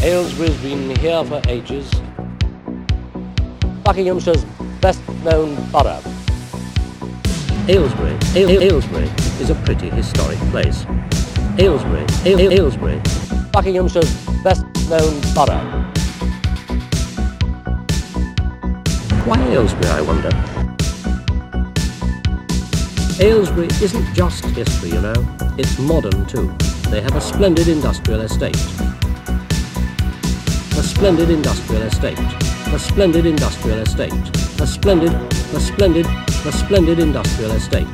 Aylesbury's been here for ages. Buckinghamshire's best-known borough. Aylesbury is a pretty historic place. Aylesbury. Buckinghamshire's best-known borough. Why Aylesbury, I wonder? Aylesbury isn't just history, you know. It's modern too. They have a splendid industrial estate. A splendid industrial estate. A splendid industrial estate. A splendid industrial estate.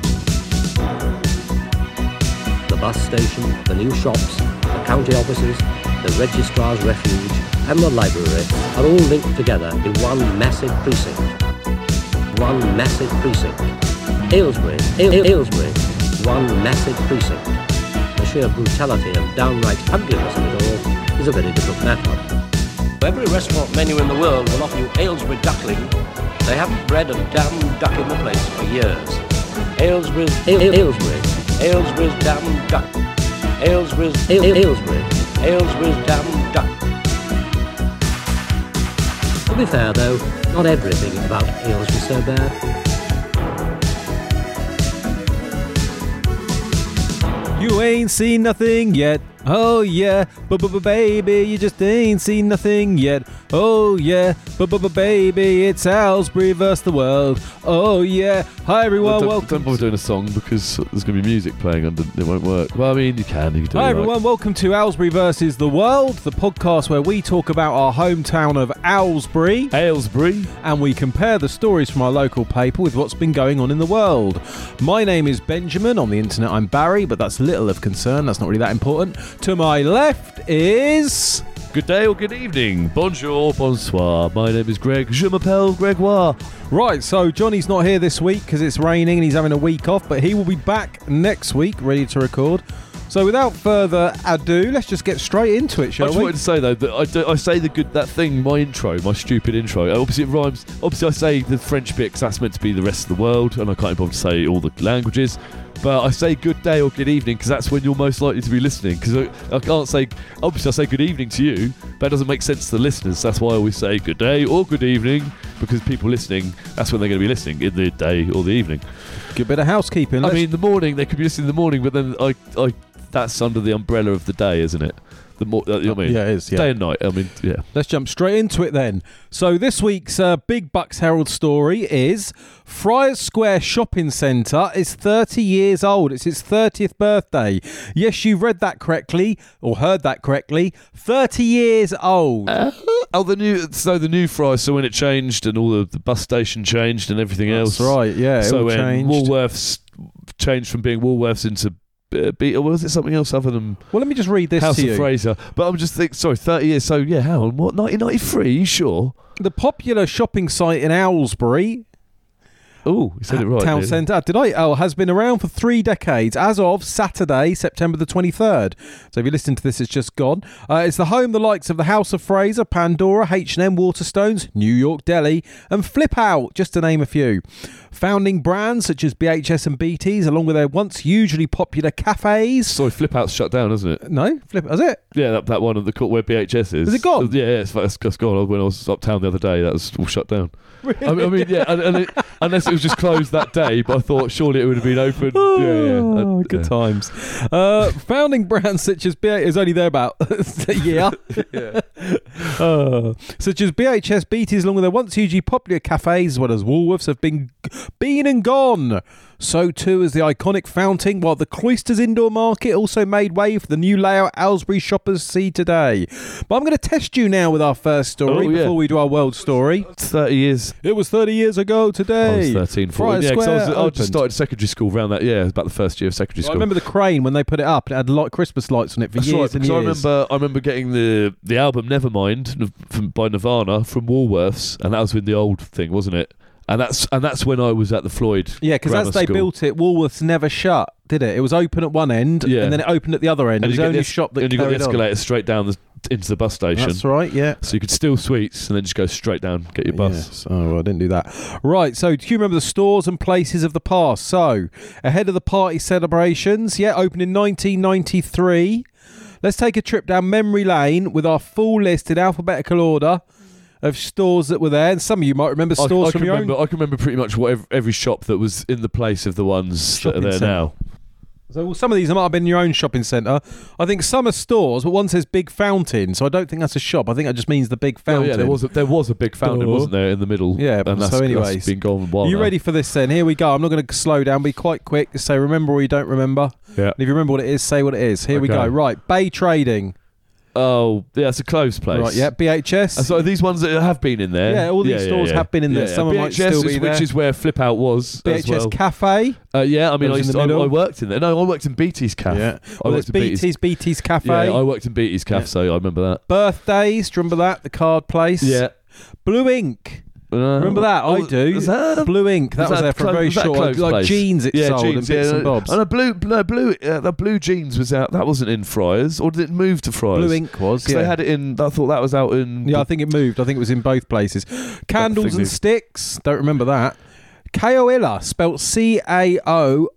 The bus station, the new shops, the county offices, the registrar's refuge, and the library are all linked together in one massive precinct. One massive precinct. Aylesbury, one massive precinct. The sheer brutality and downright ugliness of it all is a very different matter. Every restaurant menu in the world will offer you Aylesbury duckling. They haven't bred a damn duck in the place for years. Aylesbury's damn duck. Aylesbury's damn duck. To be fair though, not everything about Aylesbury's so bad. You ain't seen nothing yet. Oh yeah, baby, you just ain't seen nothing yet. Oh yeah, baby, it's Aylesbury versus the world. Oh yeah, hi everyone, welcome. Don't bother doing a song because there's going to be music playing under. It won't work. Well, I mean, you can do. Hi everyone, welcome to Aylesbury versus the world, the podcast where we talk about our hometown of Aylesbury, and we compare the stories from our local paper with what's been going on in the world. My name is Benjamin. On the internet, I'm Barry, but that's little of concern. That's not really that important. To my left is... Good day or good evening. Bonjour, bonsoir. My name is Greg. Je m'appelle Gregoire. Right, so Johnny's not here this week because it's raining and he's having a week off, but he will be back next week, ready to record. So without further ado, let's just get straight into it, shall we? I just wanted to say, though, that I say my stupid intro. Obviously, it rhymes. Obviously, I say the French bit because that's meant to be the rest of the world, and I can't bother to say all the languages. But I say good day or good evening because that's when you're most likely to be listening. Because I can't say, obviously I say good evening to you, but it doesn't make sense to the listeners. That's why I always say good day or good evening, because people listening, that's when they're going to be listening, in the day or the evening. Good bit of housekeeping. I mean, the morning, they could be listening in the morning, but then that's under the umbrella of the day, isn't it? You know what I mean? Yeah, it is. Yeah. Day and night. I mean, yeah. Let's jump straight into it then. So this week's Big Bucks Herald story is Friars Square Shopping Centre is 30 years old. It's its 30th birthday. Yes, you read that correctly, or heard that correctly. 30 years old. The new Friars. So when it changed and all the bus station changed and everything else. That's right. Yeah. So when changed. Woolworths changed from being Woolworths into or was it something else other than... Well, let me just read this House to you. of Fraser. But I'm just thinking, sorry, 30 years. So, yeah, hang on. What, 1993? Are you sure? The popular shopping site in Aylesbury... Oh, you said it right. Town centre. Did I? Oh, has been around for 3 decades as of Saturday, September the 23rd. So if you listen to this, it's just gone. It's the home the likes of the House of Fraser, Pandora, H&M, Waterstones, New York Deli, and Flip Out, just to name a few. Founding brands such as BHS and BT's, along with their once hugely popular cafes. Sorry, Flip Out's shut down, isn't it? No, is it? Yeah, that one of the where BHS is. Is it gone? Yeah, it's gone. When I was uptown the other day, that was all shut down. Really? I mean, yeah, unless it was just closed that day, but I thought surely it would have been open. Oh, good times. Founding brands such as BHS is only there about a year. Yeah. Such as BHS, BT's, along with their once hugely popular cafes, as well as Woolworths, have been and gone. So too is the iconic Fountain, while the Cloisters Indoor Market also made way for the new layout Aylesbury shoppers see today. But I'm going to test you now with our first story before we do our world story. 30 years. It was 30 years ago today. I was 13, 14. Yeah, because I just started secondary school around that. Yeah, about the first year of secondary school. I remember the crane when they put it up. It had Christmas lights on it for years and years. I remember getting the album Nevermind by Nirvana from Woolworths, and that was in the old thing, wasn't it? And that's when I was at the Floyd. Yeah, because as they built it, Woolworths never shut, did it? It was open at one end, and then it opened at the other end. It was the only shop that carried on. And you got the escalator straight down into the bus station. That's right, yeah. So you could steal sweets and then just go straight down, get your bus. Yes. Oh, well, I didn't do that. Right, so do you remember the stores and places of the past? So, ahead of the party celebrations, opened in 1993. Let's take a trip down memory lane with our full list in alphabetical order of stores that were there. And some of you might remember stores from your own. I can remember pretty much every shop that was in the place of the ones that are there now. So some of these might have been in your own shopping centre. I think some are stores, but one says Big Fountain, so I don't think that's a shop. I think that just means the Big Fountain. Oh, yeah, there was a big fountain, wasn't there, in the middle? Yeah, and so anyways, that's been gone a while Are you now. ready for this then? Here we go. I'm not going to slow down, be quite quick. Just say remember or you don't remember. Yeah. And if you remember what it is, say what it is. Here we go. Right, Bay Trading. Oh, yeah, it's a closed place. Right, yeah, BHS. So these ones that have been in there. Yeah, all these stores have been in there. Some BHS might still be there. Which is where Flip Out was. BHS as well. Cafe. Yeah, I mean, I worked in there. No, I worked in BT's Cafe. Yeah, well, it's BT's Cafe. Yeah, I worked in BT's Cafe, so I remember that. Birthdays, do you remember that? The card place. Yeah. Blue Ink. Remember that? I do. Was that Blue Ink. That was there for a very short. Like jeans, it sold and bits and bobs. And the blue jeans was out. That wasn't in Friars, or did it move to Friars? Blue Ink was. Yeah, they had it in. I thought that was out in. Yeah, I think it moved. I think it was in both places. Candles and Sticks. Don't remember that. Caoilla, spelt Caoilla.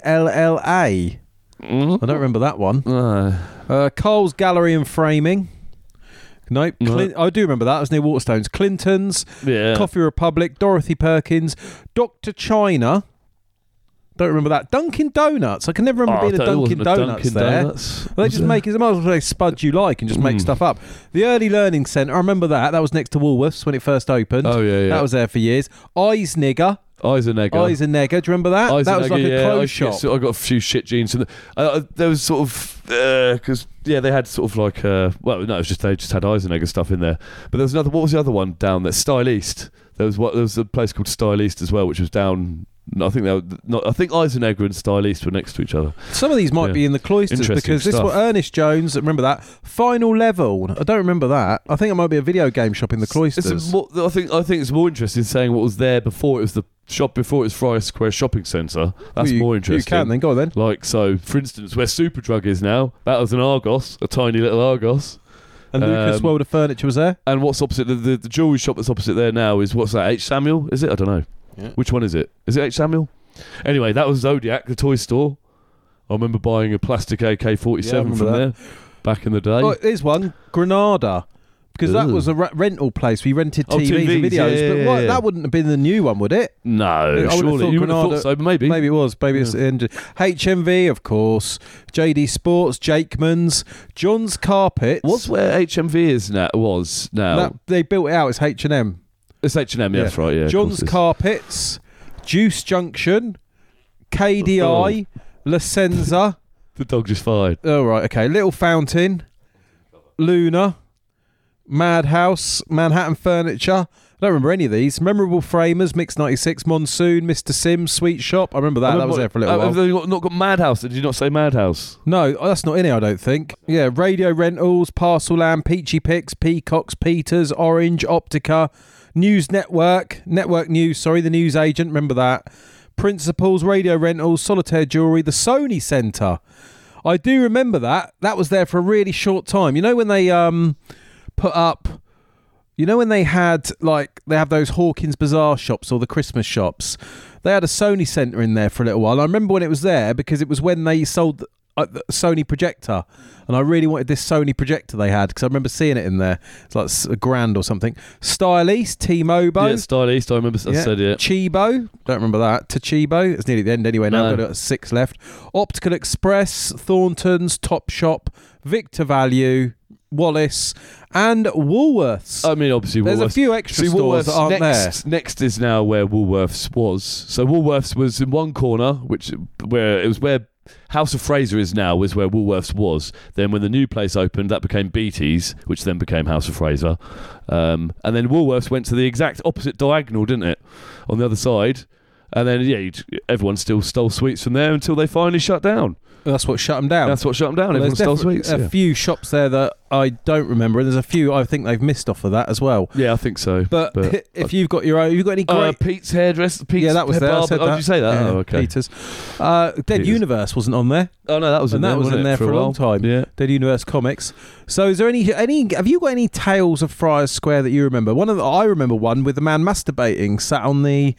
I don't remember that one. Cole's Gallery and Framing. Nope. I do remember that. It was near Waterstones. Clinton's. Yeah. Coffee Republic. Dorothy Perkins. Dr. China. Don't remember that. Dunkin' Donuts. I can never remember being a Dunkin' Donuts there. They just make it. They might as well say Spud You Like and just make stuff up. The Early Learning Centre. I remember that. That was next to Woolworths when it first opened. Oh, yeah. That was there for years. Eisnigger. Eisenegger. Do you remember that? That was like a clothes shop. I got a few shit jeans. There was sort of because they had sort of like it was just they just had Eisenegger stuff in there. But there was another. What was the other one down there? Style East. There was a place called Style East as well, which was down. I think Eisenegger and Style East were next to each other. Some of these might be in the cloisters because this was Ernest Jones. Remember that? Final Level. I don't remember that. I think it might be a video game shop in the cloisters. I think it's more interesting saying what was there before it was the shop before it was Friar Square Shopping Centre. That's more interesting. You can then go on then. Like so, for instance, where Superdrug is now, that was an Argos, a tiny little Argos. And Lucas World of Furniture was there. And what's opposite the jewellery shop that's opposite there now is what's that? H. Samuel? Is it? I don't know. Yeah. Which one is it? Is it H. Samuel? Anyway, that was Zodiac, the toy store. I remember buying a plastic AK-47 from there back in the day. Oh, here's one, Granada. Because that was a rental place. We rented TVs and videos. But that wouldn't have been the new one, would it? No, surely. You would have thought so, but maybe. Maybe it was. Maybe it's HMV, of course. JD Sports, Jakeman's, John's Carpets. What's where HMV is now? They built it out. It's H&M. It's H&M, yeah, that's right, yeah. John's Carpets, Juice Junction, KDI, La Senza. The dog just fired. Oh, right, okay. Little Fountain, Luna, Madhouse, Manhattan Furniture. I don't remember any of these. Memorable Framers, Mix 96, Monsoon, Mr. Sims, Sweet Shop. I remember that. That was there for a little while. Have they not got Madhouse? Did you not say Madhouse? No, that's not in here, I don't think. Yeah, Radio Rentals, Parcel Land, Peachy Picks, Peacocks, Peters, Orange, Optica, News Network, Network News, the News Agent, remember that. Principals, Radio Rentals, Solitaire Jewellery, the Sony Centre. I do remember that. That was there for a really short time. You know when they put up... You know when they had, they have those Hawkins Bazaar shops or the Christmas shops? They had a Sony Centre in there for a little while. I remember when it was there because it was when they sold the Sony projector. And I really wanted this Sony projector they had because I remember seeing it in there. It's like $1,000 or something. Style East, T-Mobile. Yeah, Style East, I remember I said it. Chibo, don't remember that. Toshiba, it's nearly the end anyway now. I've got 6 left. Optical Express, Thornton's, Topshop, Victor Value, Wallace and Woolworths. I mean, obviously, there's Woolworths. A few extra stores that aren't there. Next is now where Woolworths was. So Woolworths was in one corner, where House of Fraser is now, was where Woolworths was. Then when the new place opened, that became BT's, which then became House of Fraser. And then Woolworths went to the exact opposite diagonal, didn't it? On the other side. And then, everyone still stole sweets from there until they finally shut down. That's what shut them down. Everyone stole sweets. A few shops there that I don't remember. And there's a few I think they've missed off of that as well. Yeah, I think so. But if you've got your own, you've got any great... Pete's Hairdresser. Yeah, that was there. I said that. Did you say that? Yeah, oh, okay. Peter's. Dead Universe wasn't on there. Oh, no, that was in there. That was in there for a long time. Yeah. Dead Universe Comics. So is there any... Have you got any tales of Friars Square that you remember? I remember one with the man masturbating sat on the...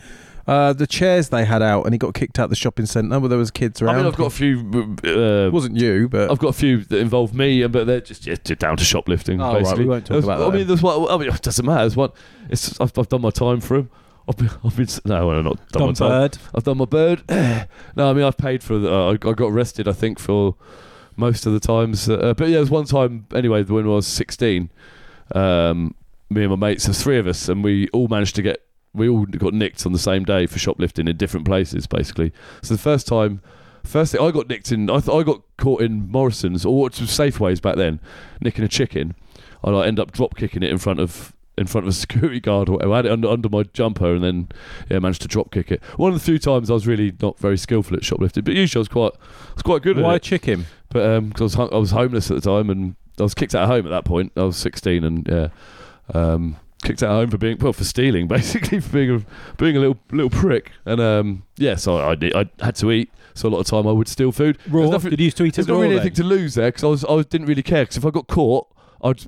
The chairs they had out, and he got kicked out the shopping centre where there was kids around. I mean, I've got a few. It wasn't you, but I've got a few that involve me, but they're just down to shoplifting. Oh, basically, right, we won't talk about that I mean, there's one. I mean, it doesn't matter. There's one. I've done my time for him. I've been no, I'm not done my time. bird. I've done my bird. No, I mean, I've paid for. I got arrested, I think, for most of the times. But yeah, there was one time anyway when I was 16. Me and my mates, there's 3 of us, and we all got nicked on the same day for shoplifting in different places, basically. So the first thing I got nicked in, I got caught in Morrison's, or it was Safeways back then, nicking a chicken. And I end up drop kicking it in front of a security guard or whatever. I had it under my jumper, and then managed to drop kick it. One of the few times I was really not very skillful at shoplifting, but usually I was quite good at it. Why chicken? But because I was homeless at the time, and I was kicked out of home at that point. I was 16, and kicked out of home for stealing, basically, for being a little prick. And so I had to eat. So a lot of time I would steal food. Raw? Did you used to eat it raw? There's not really anything to lose there, because I didn't really care. Because if I got caught, at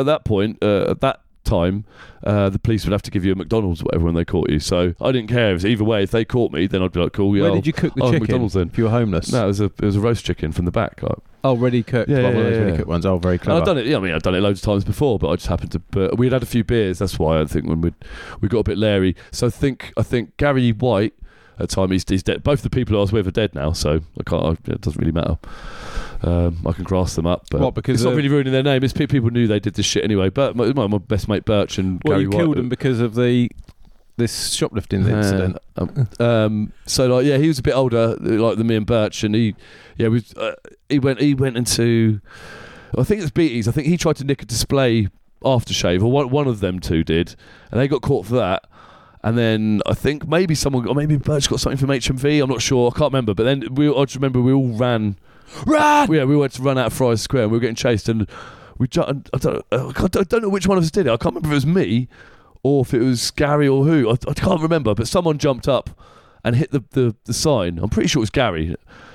that time, the police would have to give you a McDonald's or whatever when they caught you. So I didn't care. Either way, if they caught me, then I'd be like, cool. Yeah. Where did you cook the chicken? McDonald's then. If you were homeless? No, it was a roast chicken from the back. Oh, ready cooked. Yeah, one of those ready cooked ones. Oh, very clever. I've done it. Yeah, I mean, I've done it loads of times before, but I just happened to. But we'd had a few beers. That's why I think when we got a bit leery. So I think Gary White at the time he's dead. Both the people I was with are dead now, so it doesn't really matter. I can grass them up, but because it's not really ruining their name. It's people knew they did this shit anyway. But my best mate Birch and Gary you White killed them because of this shoplifting incident. So he was a bit older, than me and Birch, and he went into, I think it's Beatties. I think he tried to nick a display aftershave, or one of them two did, and they got caught for that. And then I think maybe Birch got something from HMV. I'm not sure. I can't remember. But then I just remember we all ran. Yeah, we went to run out of Friars Square, and we were getting chased, and I don't know which one of us did it. I can't remember if it was me or if it was Gary or who. I can't remember, but someone jumped up and hit the sign. I'm pretty sure it was Gary.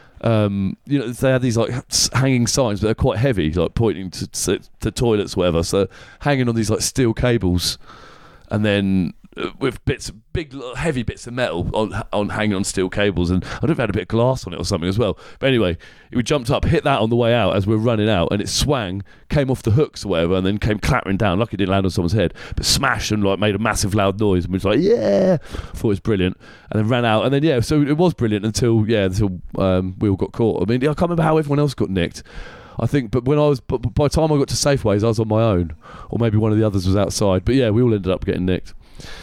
They had these hanging signs, but they're quite heavy, pointing to toilets, whatever. So hanging on these steel cables, and then with big heavy bits of metal on hanging on steel cables, and I don't know if it had a bit of glass on it or something as well. But anyway, we jumped up, hit that on the way out as we were running out, and it swung, came off the hooks or whatever, and then came clattering down. Lucky it didn't land on someone's head, but smashed and made a massive loud noise, and we was like, yeah, thought it was brilliant, and then ran out, and then so it was brilliant until we all got caught. I mean, I can't remember how everyone else got nicked. I think, but by the time I got to Safeways, I was on my own, or maybe one of the others was outside. But yeah, we all ended up getting nicked.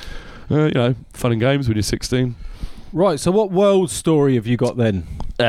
Fun and games when you're 16. Right, so what world story have you got then?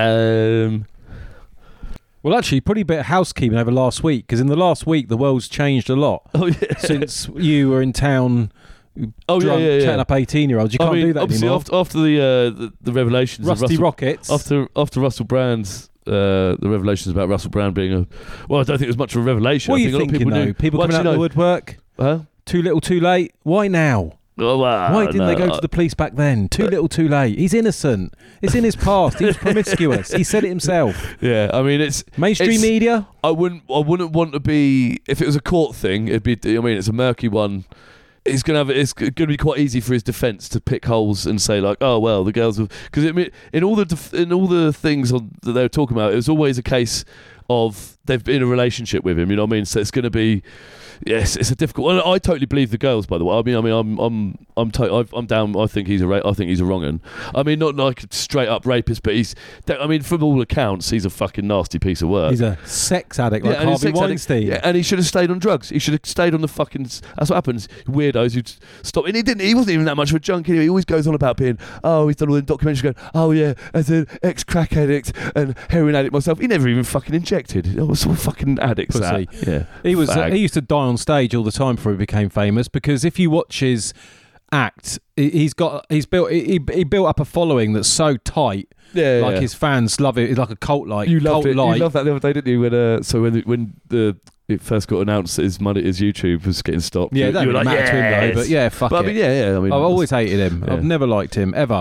Well, actually, pretty bit of housekeeping over last week, because in the last week, the world's changed a lot. Oh, yeah. Since you were in town chatting up 18-year-olds. You can't do that anymore. After the revelations Rusty of Rockets. After Russell Brand's... the revelations about Russell Brand being I don't think it was much of a revelation. What are you thinking, though? People coming out of the woodwork? Too little, too late? Why now? Why didn't they go to the police back then? Too little, too late. He's innocent. It's in his past. He was promiscuous. He said it himself. Yeah, I mean, it's mainstream media. I wouldn't want to be. If it was a court thing, it'd be. I mean, it's a murky one. It's going to be quite easy for his defence to pick holes and say oh well, the girls have, because in all the things that they were talking about, it was always a case of they've been in a relationship with him. You know what I mean? So it's going to be. Yes, it's a difficult. Well, I totally believe the girls. By the way, I'm down. I think he's a wrong un. I mean, not like a straight up rapist, but from all accounts, he's a fucking nasty piece of work. He's a sex addict, like Harvey Weinstein. Yeah, and he should have stayed on drugs. He should have stayed on the fucking. That's what happens. Weirdos who stop. And he didn't. He wasn't even that much of a junkie. He always goes on about being. Oh, he's done all the documentaries going. Oh yeah, as an ex-crack addict and heroin addict myself. He never even fucking injected. What sort of fucking addicts that? Yeah, he was. He used to die on stage all the time before he became famous, because if you watch his act, he built up a following that's so tight. Yeah, his fans love it. It's like a cult like. You loved it. You loved that the other day, didn't you? When it first got announced that his YouTube was getting stopped. Yeah, that would matter to him though. But yeah, fuck it. I mean, I've always hated him. Yeah. I've never liked him ever.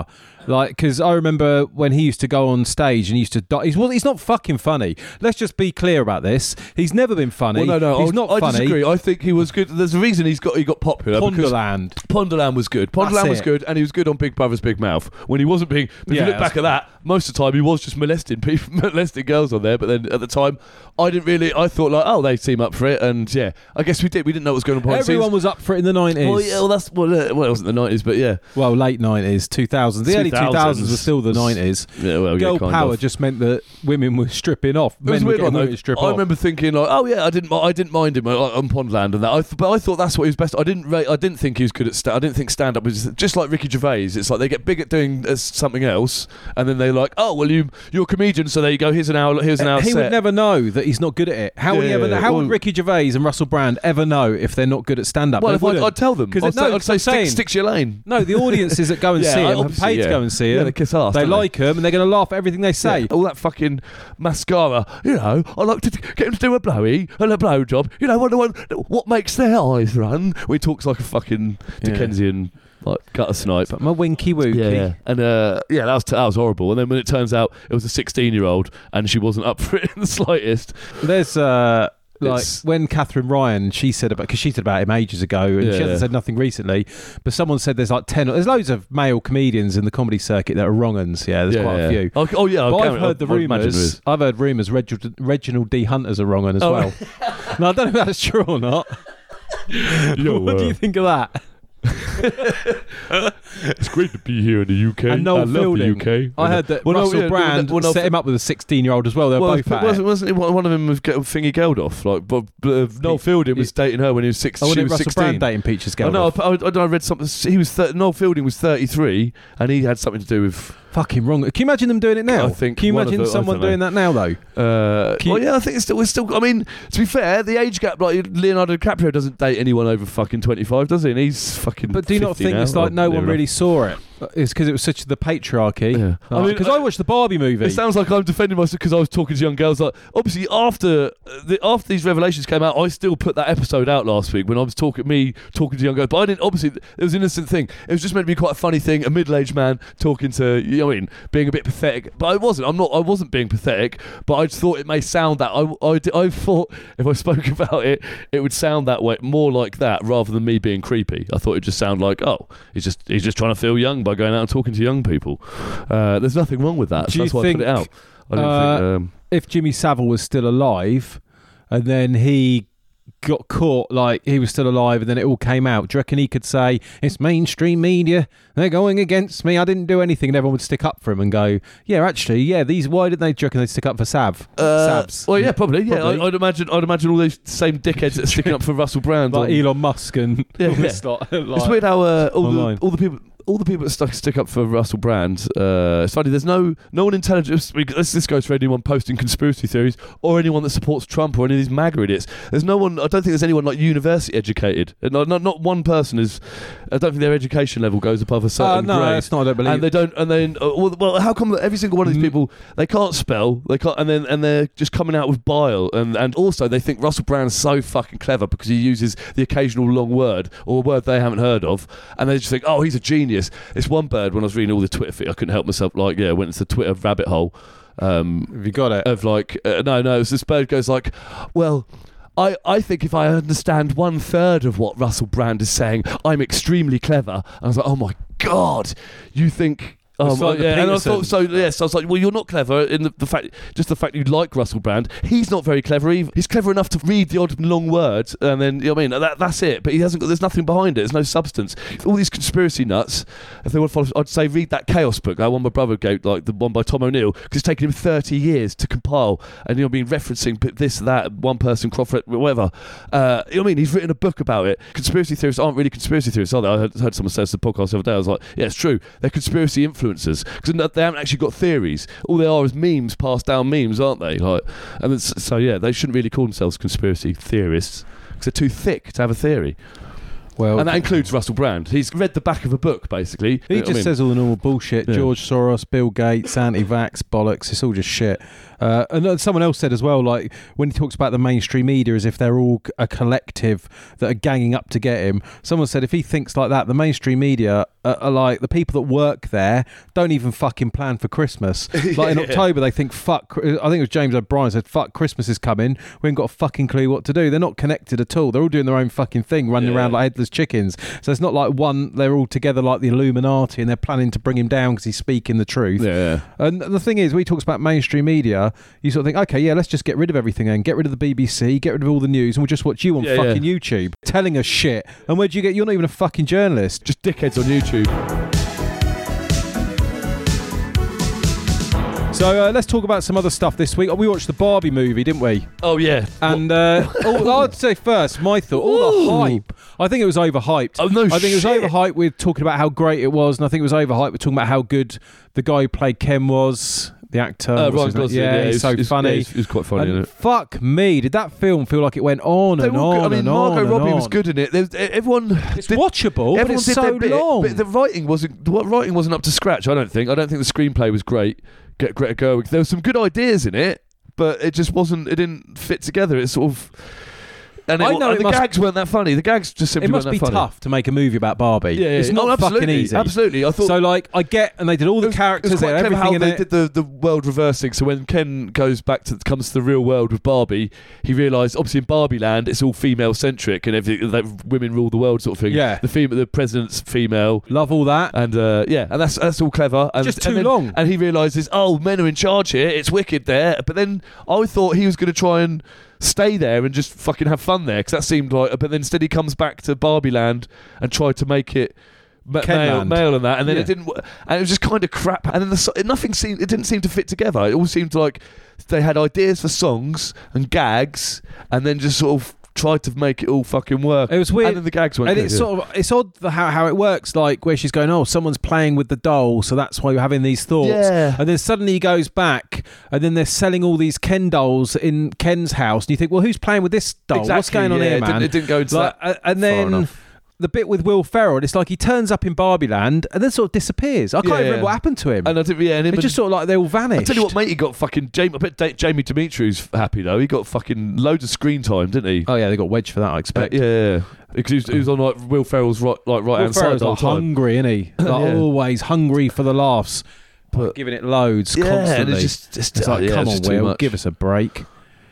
Like, because I remember when he used to go on stage and he used to die. He's not fucking funny. Let's just be clear about this. He's never been funny. Well, no, he's not I funny. disagree. I think he was good. There's a reason he got popular. Ponderland. Ponderland was good. Ponderland was good, and he was good on Big Brother's Big Mouth. When he wasn't being... But if you look back at that, most of the time he was just molesting people, molesting girls on there. But then at the time, I thought like, oh, they seem up for it. And yeah, I guess we didn't know what was going on behind the scenes. Everyone was up for it in the 90s. Well, yeah, it wasn't the 90s, but yeah. Well, late 90s, 2000s. The early 2000s was still the 90s. Yeah, well, Girl kind power of. just meant that women were stripping off. It was Men were weird, getting though. women to strip I off. remember thinking like, oh yeah, I didn't mind him on Pondland and that. But I thought that's what he was best. I didn't think he was good at I didn't think stand up was just like Ricky Gervais. It's like they get big at doing something else, and then they're like, oh well, you're a comedian, so there you go. Here's an hour. He set. Would never know that he's not good at it. How would Ricky Gervais and Russell Brand ever know if they're not good at stand up? Well, I'd tell them. I'd say stick to your lane. No, the audiences that go and see him have paid to go and see him. They kiss ass. They like him, and they're going to laugh at everything they say. Yeah, all that fucking mascara. I like to get him to do a blowy and a blow job. What makes their eyes run? When he talks like a fucking Dickensian like gutter snipe. But my winky wookie. Yeah. And that was horrible. And then when it turns out it was a 16-year-old and she wasn't up for it in the slightest. There's like when Catherine Ryan, she said about him ages ago, and she hasn't said nothing recently. But someone said there's loads of male comedians in the comedy circuit that are wrong-uns. Yeah, there's quite a few. Oh yeah, but I've heard the rumours. I've heard rumours Reginald D. Hunter's a wrong-un as well. No, I don't know if that's true or not. What do you think of that? It's great to be here in the UK. And Noel Fielding. Love the UK. I heard that Russell Brand set him up with a 16-year-old as well. They were both at it. Wasn't one of them was Thingy Geldof? Like Noel Fielding was dating her when he was 6. She was Russell 16. Brand dating Peaches Geldof. I read something. He was Noel Fielding was 33, and he had something to do with. Fucking wrong. Can you imagine them doing it now? I think. Can you imagine someone doing that now, though? I think it's still. I mean, to be fair, the age gap, like Leonardo DiCaprio doesn't date anyone over fucking 25, does he? And he's fucking. But do you not think it's like no one really saw it? It's because it was such the patriarchy. Yeah. I mean, because I watched the Barbie movie. It sounds like I'm defending myself because I was talking to young girls. Like, obviously, after these revelations came out, I still put that episode out last week when I was talking to young girls. But I didn't. Obviously, it was an innocent thing. It was just meant to be quite a funny thing. A middle-aged man talking to being a bit pathetic. But I wasn't. I wasn't being pathetic. But I just thought it may sound that. I thought if I spoke about it, it would sound that way, more like that, rather than me being creepy. I thought it'd just sound like, oh, he's just trying to feel young by going out and talking to young people. There's nothing wrong with that. So that's why I put it out. I didn't think, if Jimmy Savile was still alive and then he got caught, like he was still alive and then it all came out, do you reckon he could say, it's mainstream media, they're going against me, I didn't do anything, and everyone would stick up for him and go, yeah, actually, yeah, why didn't they, do you reckon they'd stick up for Savs? Well, yeah, probably. Yeah, I'd imagine all those same dickheads that are sticking up for Russell Brand, like Elon Musk and all this lot. It's weird how all the people that stick up for Russell Brand, it's funny, there's no one intelligent. This goes for anyone posting conspiracy theories or anyone that supports Trump or any of these MAGA idiots. There's no one. I don't think there's anyone like university educated. Not one person is. I don't think their education level goes above a certain grade. No, it's not. I don't believe. And they don't. And then, well, how come every single one of these people, they can't spell, they can't, and they're just coming out with bile, and also they think Russell Brand's so fucking clever because he uses the occasional long word or a word they haven't heard of, and they just think, oh, he's a genius. It's one bird. When I was reading all the Twitter feed, I couldn't help myself. Like, yeah, went into the Twitter rabbit hole. Have you got it? Of like, no. This bird goes like, well, I think if I understand 1/3 of what Russell Brand is saying, I'm extremely clever. And I was like, oh my god, you think. And I thought so. Yes, I was like, well, you're not clever in the fact you like Russell Brand. He's not very clever either. He's clever enough to read the odd long words, and then that's it. But he hasn't got. There's nothing behind it. There's no substance. All these conspiracy nuts. If they want to follow, I'd say read that Chaos book. That one my brother gave, like the one by Tom O'Neill, because it's taken him 30 years to compile, and been referencing this, that, one person, Crawford, whatever. He's written a book about it. Conspiracy theorists aren't really conspiracy theorists, are they? I heard someone say this on the podcast the other day. I was like, yeah, it's true. They're conspiracy influencers. Because they haven't actually got theories. All they are is memes, passed down memes, aren't they? They shouldn't really call themselves conspiracy theorists because they're too thick to have a theory. Well, and that includes Russell Brand. He's read the back of a book, basically. He just says all the normal bullshit. Yeah. George Soros, Bill Gates, anti-vax, bollocks. It's all just shit. And someone else said as well, like, when he talks about the mainstream media as if they're all a collective that are ganging up to get him, someone said if he thinks like that, the mainstream media are like the people that work there don't even fucking plan for Christmas. Like in October, they think fuck. I think it was James O'Brien said, "Fuck, Christmas is coming. We ain't got a fucking clue what to do." They're not connected at all. They're all doing their own fucking thing, running around like headless chickens. So it's not like they're all together like the Illuminati and they're planning to bring him down because he's speaking the truth. Yeah. And the thing is, when he talks about mainstream media, you sort of think, okay, yeah, let's just get rid of everything and get rid of the BBC, get rid of all the news, and we'll just watch you on fucking YouTube telling us shit. And where'd you get? You're not even a fucking journalist. Just dickheads on YouTube. So let's talk about some other stuff this week. We watched the Barbie movie, didn't we? Oh, yeah. And I'd say first, my thought, all the hype. I think it was overhyped. Oh, no I think it was shit. overhyped with talking about how great it was, and I think it was overhyped with talking about how good the guy who played Ken was, the actor. Ryan Gosling. Yeah, he's so funny. He was quite funny, And isn't it? fuck me, did that film feel like it went on and on? I mean, and Margot on Robbie and was on? good in it. Everyone, It's watchable, but everyone it's did so their bit, long. but the writing wasn't up to scratch. I don't think the screenplay was great. Get Greta Gerwig. There were some good ideas in it, but it just wasn't. It didn't fit together. It's sort of. And the gags weren't that funny. The gags just simply weren't that funny. It must be tough to make a movie about Barbie. Yeah, it's not fucking easy. Absolutely. I thought so. Like, I get, and they did all the characters. It was quite clever everything how in they it. did the world reversing. So when Ken comes to the real world with Barbie, he realised obviously in Barbie Land it's all female centric and everything. Like, women rule the world sort of thing. Yeah. The president's female. Love all that. And and that's all clever. And, Just too long. And he realises, men are in charge here. It's wicked there. But then I thought he was going to try and stay there and just fucking have fun there, because that seemed like. But then instead he comes back to Barbie Land and tried to make it male and that, and then it didn't. And it was just kind of crap. And then it didn't seem to fit together. It all seemed like they had ideas for songs and gags, and then just sort of tried to make it all fucking work. It was weird, and then the gags weren't. And it's it's odd how it works. Like where she's going, someone's playing with the doll, so that's why you're having these thoughts. Yeah. And then suddenly he goes back, and then they're selling all these Ken dolls in Ken's house, and you think, well, who's playing with this doll? Exactly, What's going on here, man? It didn't go into that. And then the bit with Will Ferrell, it's like he turns up in Barbie Land and then sort of disappears. I can't even remember what happened to him. And I think, and it's just sort of like they all vanished. I tell you what, mate, he got fucking Jamie. I bet Jamie Dimitri's happy though. He got fucking loads of screen time, didn't he? Oh yeah, they got wedged for that, I expect. Because he was on like Will Ferrell's right hand side the whole time. Hungry, isn't he? Like always hungry for the laughs, but giving it loads constantly. And it's like, come on, Will, give us a break.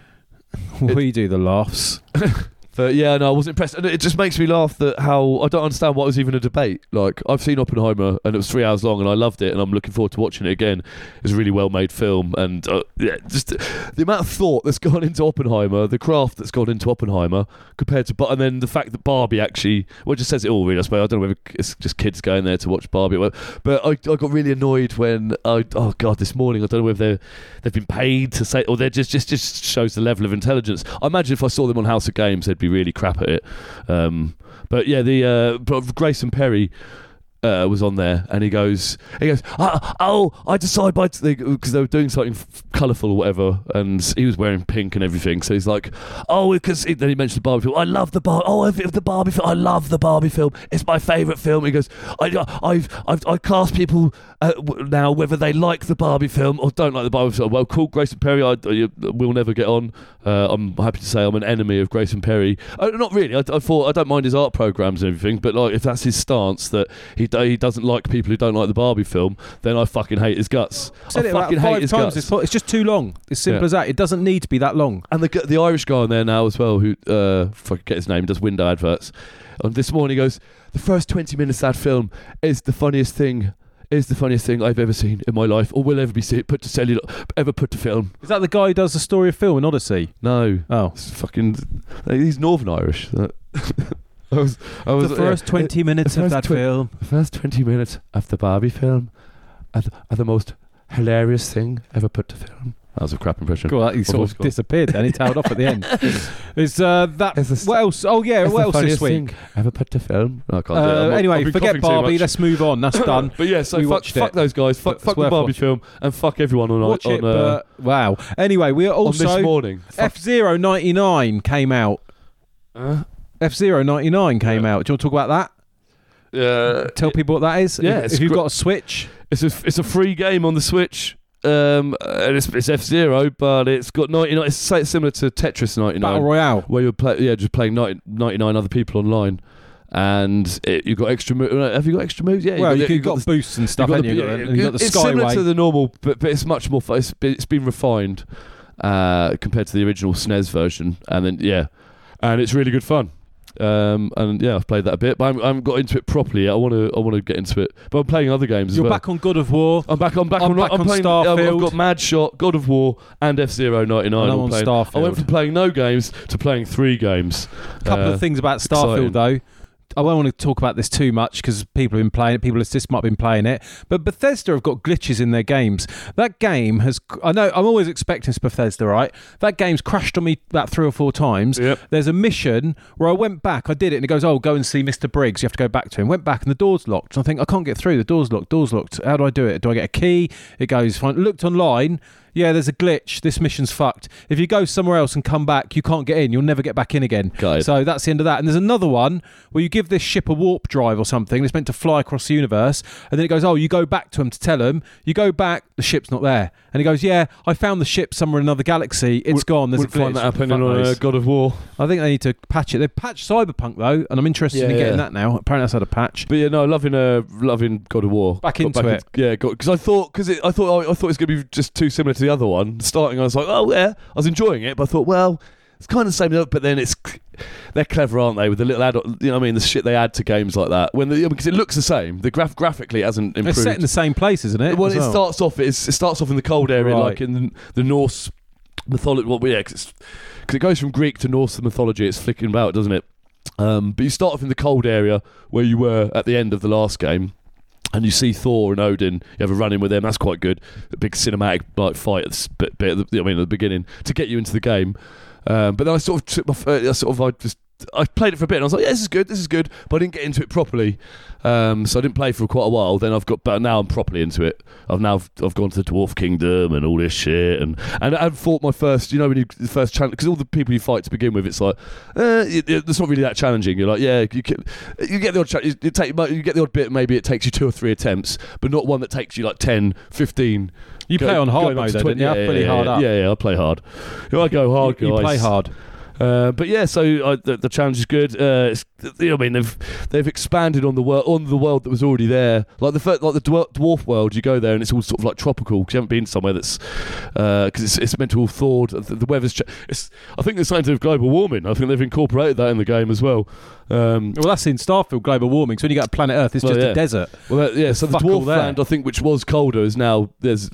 We do the laughs. But I was impressed, and it just makes me laugh that how I don't understand why it was even a debate. Like, I've seen Oppenheimer, and it was 3 hours long, and I loved it, and I'm looking forward to watching it again. It's a really well-made film, and just the amount of thought that's gone into Oppenheimer, the craft that's gone into Oppenheimer, compared to, and then the fact that Barbie actually, well, it just says it all, really. I suppose I don't know whether it's just kids going there to watch Barbie, but I got really annoyed when this morning, I don't know whether they've been paid to say, or they're just shows the level of intelligence. I imagine if I saw them on House of Games, they'd be really crap at it. But Grayson Perry was on there, and he goes, I decide because they were doing something colourful or whatever, and he was wearing pink and everything. So he's like, because then he mentioned the Barbie film. I love the Barbie film. I love the Barbie film. It's my favourite film. He goes, I cast people now whether they like the Barbie film or don't like the Barbie film. Well, cool, Grayson Perry. We'll never get on. I'm happy to say I'm an enemy of Grayson Perry. Not really. I thought I don't mind his art programmes and everything, but like if that's his stance that he doesn't like people who don't like the Barbie film, then I fucking hate his guts. I fucking hate his guts. It's just too long. It's simple as that. It doesn't need to be that long. And the Irish guy on there now as well, who if I forget his name, does window adverts. And this morning he goes, the first 20 minutes of that film is the funniest thing I've ever seen in my life, or will ever be put to film. Is that the guy who does the story of film in Odyssey? No. Oh, it's he's Northern Irish. The first 20 minutes of that film. The first 20 minutes of the Barbie film are the most hilarious thing ever put to film. That was a crap impression. Cool, he sort of disappeared and he tailed off at the end. What else? Oh yeah, what else this week? Thing ever put to film? No, I can't do it. Anyway, forget Barbie. Let's move on. That's done. But yeah, so fuck those guys. Fuck the Barbie film and fuck everyone on watch it. Wow. Anyway, we are also on this morning. F-Zero 99 came out. F-Zero 99 came out. Do you want to talk about that? Tell people what that is. Yeah, if you've got a Switch, it's a free game on the Switch. And it's F-Zero, but it's got 99. It's similar to Tetris 99 Battle Royale, where you're just playing 99 other people online. And you've got extra moves. Have you got extra moves? Yeah. Well, you've got boosts and stuff, haven't you? And you've got the it's similar Skyway. to the normal, but it's much more. It's been refined compared to the original SNES version, and then and it's really good fun. And yeah, I've played that a bit, but I haven't got into it properly yet. I want to get into it, but I'm playing other games as well. You're back on God of War. I'm back on playing Starfield. I've got Mad Shot, God of War, and F-Zero 99. And I'm on Starfield. I went from playing no games to playing 3 games. A couple of things about Starfield, though. I won't want to talk about this too much because people have been playing it. People just might have been playing it. But Bethesda have got glitches in their games. That game has... I know, I'm always expecting Bethesda, right? That game's crashed on me about 3 or 4 times. Yep. There's a mission where I went back. I did it and it goes, go and see Mr. Briggs. You have to go back to him. Went back and the door's locked. And I think, I can't get through. The door's locked. How do I do it? Do I get a key? It goes, fine. Looked online... Yeah, there's a glitch. This mission's fucked. If you go somewhere else and come back, you can't get in. You'll never get back in again. So that's the end of that. And there's another one where you give this ship a warp drive or something. It's meant to fly across the universe. And then it goes, you go back to him to tell him. You go back, the ship's not there. And he goes, yeah, I found the ship somewhere in another galaxy. It's gone. There's a glitch. Find that happening on God of War. I think they need to patch it. They've patched Cyberpunk, though, and I'm interested in getting that now. Apparently that's had a patch. But yeah, no, loving God of War. Back into it. Because I thought it was going to be just too similar to the other one. Starting, I was like, I was enjoying it, but I thought, well, it's kind of the same. But then they're clever, aren't they? With the little add, you know what I mean, the shit they add to games like that. Because it looks the same. The graphically hasn't improved. It's set in the same place, isn't it? Well, it starts off in the cold area, like in the Norse mythology. Well, because it goes from Greek to Norse mythology. It's flicking about, doesn't it? But you start off in the cold area where you were at the end of the last game. And you see Thor and Odin. You have a run in with them. That's quite good. A big cinematic fight at the beginning to get you into the game. But then I sort of took I played it for a bit and I was like, yeah, this is good. But I didn't get into it properly. So I didn't play for quite a while. Then but now I'm properly into it. I've gone to the Dwarf Kingdom and all this shit, and I fought my first. You know, when the first challenge, because all the people you fight to begin with, it's like it's not really that challenging. You're like, yeah, you get the odd you get the odd bit. Maybe it takes you 2 or 3 attempts, but not one that takes you like 10, 15. You play on hard mode, though, didn't you? Pretty hard up. Yeah, I play hard. I go hard, guys. You play hard. But yeah, so the challenge is good. I mean, they've expanded on the world that was already there. Like the dwarf world, you go there and it's all sort of like tropical. Because you haven't been somewhere that's because it's meant to all thawed. The weather's. I think there's something to do with global warming. I think they've incorporated that in the game as well. Well, that's in Starfield, global warming. So when you get to planet Earth, it's just a desert. Well, so the dwarf land, I think, which was colder, is now there's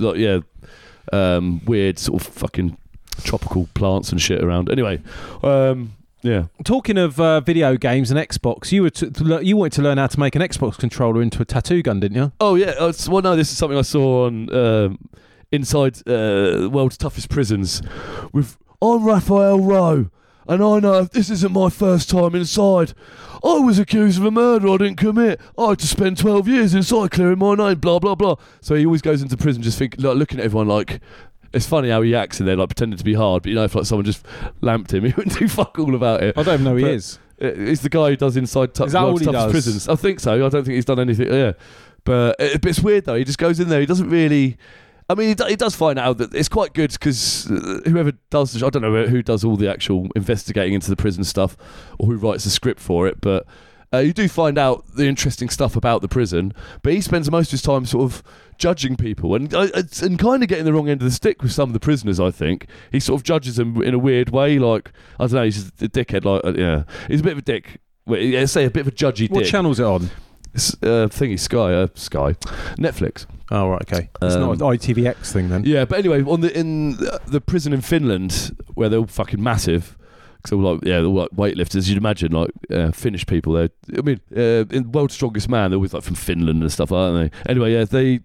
weird sort of fucking tropical plants and shit around. Anyway, yeah. Talking of video games and Xbox, you wanted to learn how to make an Xbox controller into a tattoo gun, didn't you? Oh yeah. Well, no, this is something I saw on Inside World's Toughest Prisons. I'm Raphael Rowe, and I know this isn't my first time inside. I was accused of a murder I didn't commit. I had to spend 12 years inside clearing my name. Blah blah blah. So he always goes into prison just looking at everyone like. It's funny how he acts in there, like pretending to be hard, but you know, if like someone just lamped him, he wouldn't do fuck all about it. I don't even know who he is. He's the guy who does Inside World's Toughest Prisons. I think so. I don't think he's done anything. Yeah, but it's weird though. He just goes in there. He doesn't really. I mean, he does find out that it's quite good because whoever does, I don't know who does all the actual investigating into the prison stuff or who writes the script for it, but. You do find out the interesting stuff about the prison, but he spends most of his time sort of judging people and kind of getting the wrong end of the stick with some of the prisoners. I think he sort of judges them in a weird way. Like I don't know, he's just a dickhead. Like he's a bit of a dick. Say a bit of a judgy dick. What channel's it on? It's thingy Sky, Netflix. Oh right, okay. It's not an ITVX thing then. Yeah, but anyway, in the prison in Finland where they're all fucking massive. So they're all like weightlifters. You'd imagine like Finnish people. I mean, in World's Strongest Man, they're always like from Finland and stuff, aren't they? Anyway,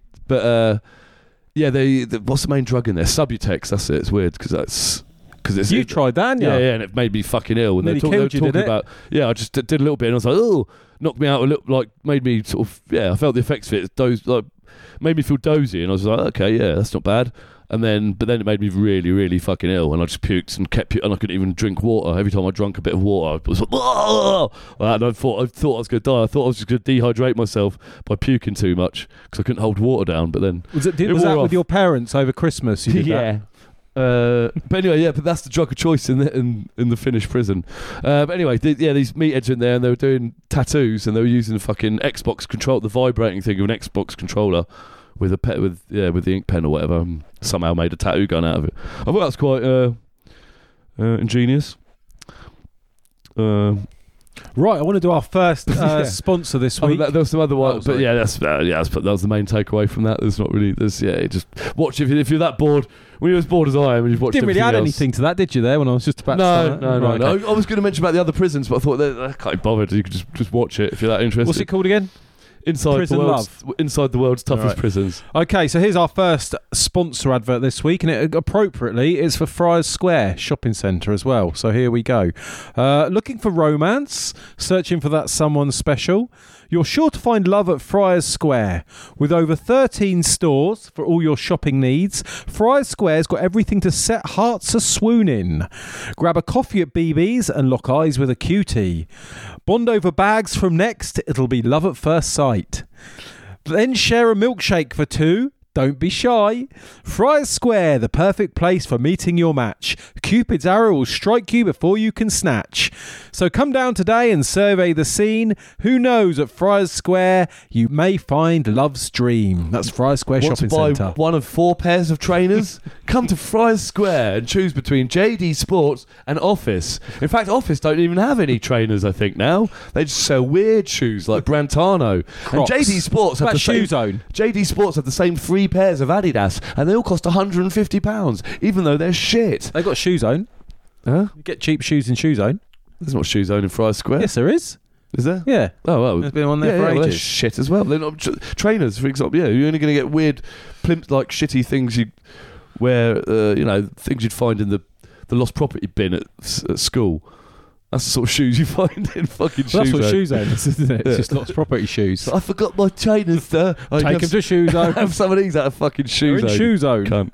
what's the main drug in there? Subutex. That's it. It's weird because it's. You tried that, haven't you? Yeah, and it made me fucking ill. And they were talking about. Yeah, I just did a little bit, and I was like, oh, knocked me out a little. Like made me sort of. Yeah, I felt the effects of it. Made me feel dozy, and I was like, okay, yeah, that's not bad. But then it made me really, really fucking ill, and I just puked and kept puking, and I couldn't even drink water. Every time I drank a bit of water, I was like, oh! And I thought I was going to die. I thought I was just going to dehydrate myself by puking too much because I couldn't hold water down. But then was that with your parents over Christmas? You did yeah. That? But anyway, yeah, but that's the drug of choice in the Finnish prison. But anyway, these meatheads in there, and they were doing tattoos, and they were using the fucking Xbox control, the vibrating thing of an Xbox controller with the ink pen or whatever. And somehow made a tattoo gun out of it. I thought that was quite ingenious. Right, I want to do our first sponsor this week. There was some other one, but sorry. that was the main takeaway from that. There's not really, just watch if you're that bored. When you're as bored as I am, and you've watched. Didn't really add else. anything to that, did you? There, when I was just about to start. No. Right, okay. I was going to mention about the other prisons, but I thought I can't be bothered. You could just watch it if you're that interested. What's it called again? Inside the world's toughest prisons. Okay, so here's our first sponsor advert this week, and it appropriately is for Friars Square Shopping Centre as well. So here we go. Looking for romance? Searching for that someone special? You're sure to find love at Friars Square. With over 13 stores for all your shopping needs, Friars Square's got everything to set hearts a-swooning. Grab a coffee at BB's and lock eyes with a cutie. Bond over bags from Next, it'll be love at first sight. Then share a milkshake for two. Don't be shy. Friars Square, the perfect place for meeting your match. Cupid's arrow will strike you before you can snatch. So come down today and survey the scene. Who knows, at Friars Square, you may find love's dream. That's Friars Square Shopping Centre. Want to buy one of 4 pairs of trainers? Come to Friars Square and choose between JD Sports and Office. In fact, Office don't even have any trainers, I think, now. They just sell weird shoes like Brantano. Crocs. And JD Sports have the Shoe same... Zone. JD Sports have the same 3 pairs of Adidas, and they all cost £150, even though they're shit. They got Shoe Zone. Huh? You get cheap shoes in Shoe Zone. There's not Shoe Zone in Friars Square. Yes, there is. Is there? Yeah. Oh, well. There's been one there for well, they're ages. shit as well. They're not trainers, for example. Yeah, you're only going to get weird, like shitty things you wear. Things you'd find in the lost property bin at school. That's the sort of shoes you find in fucking Shoe Zone. That's what Shoe Zone is, isn't it? It's just lots of property shoes. I forgot my trainers, sir. Take them to Shoe Zone. Have some of these out of fucking Shoe They're Zone. in Shoe Zone. Cunt.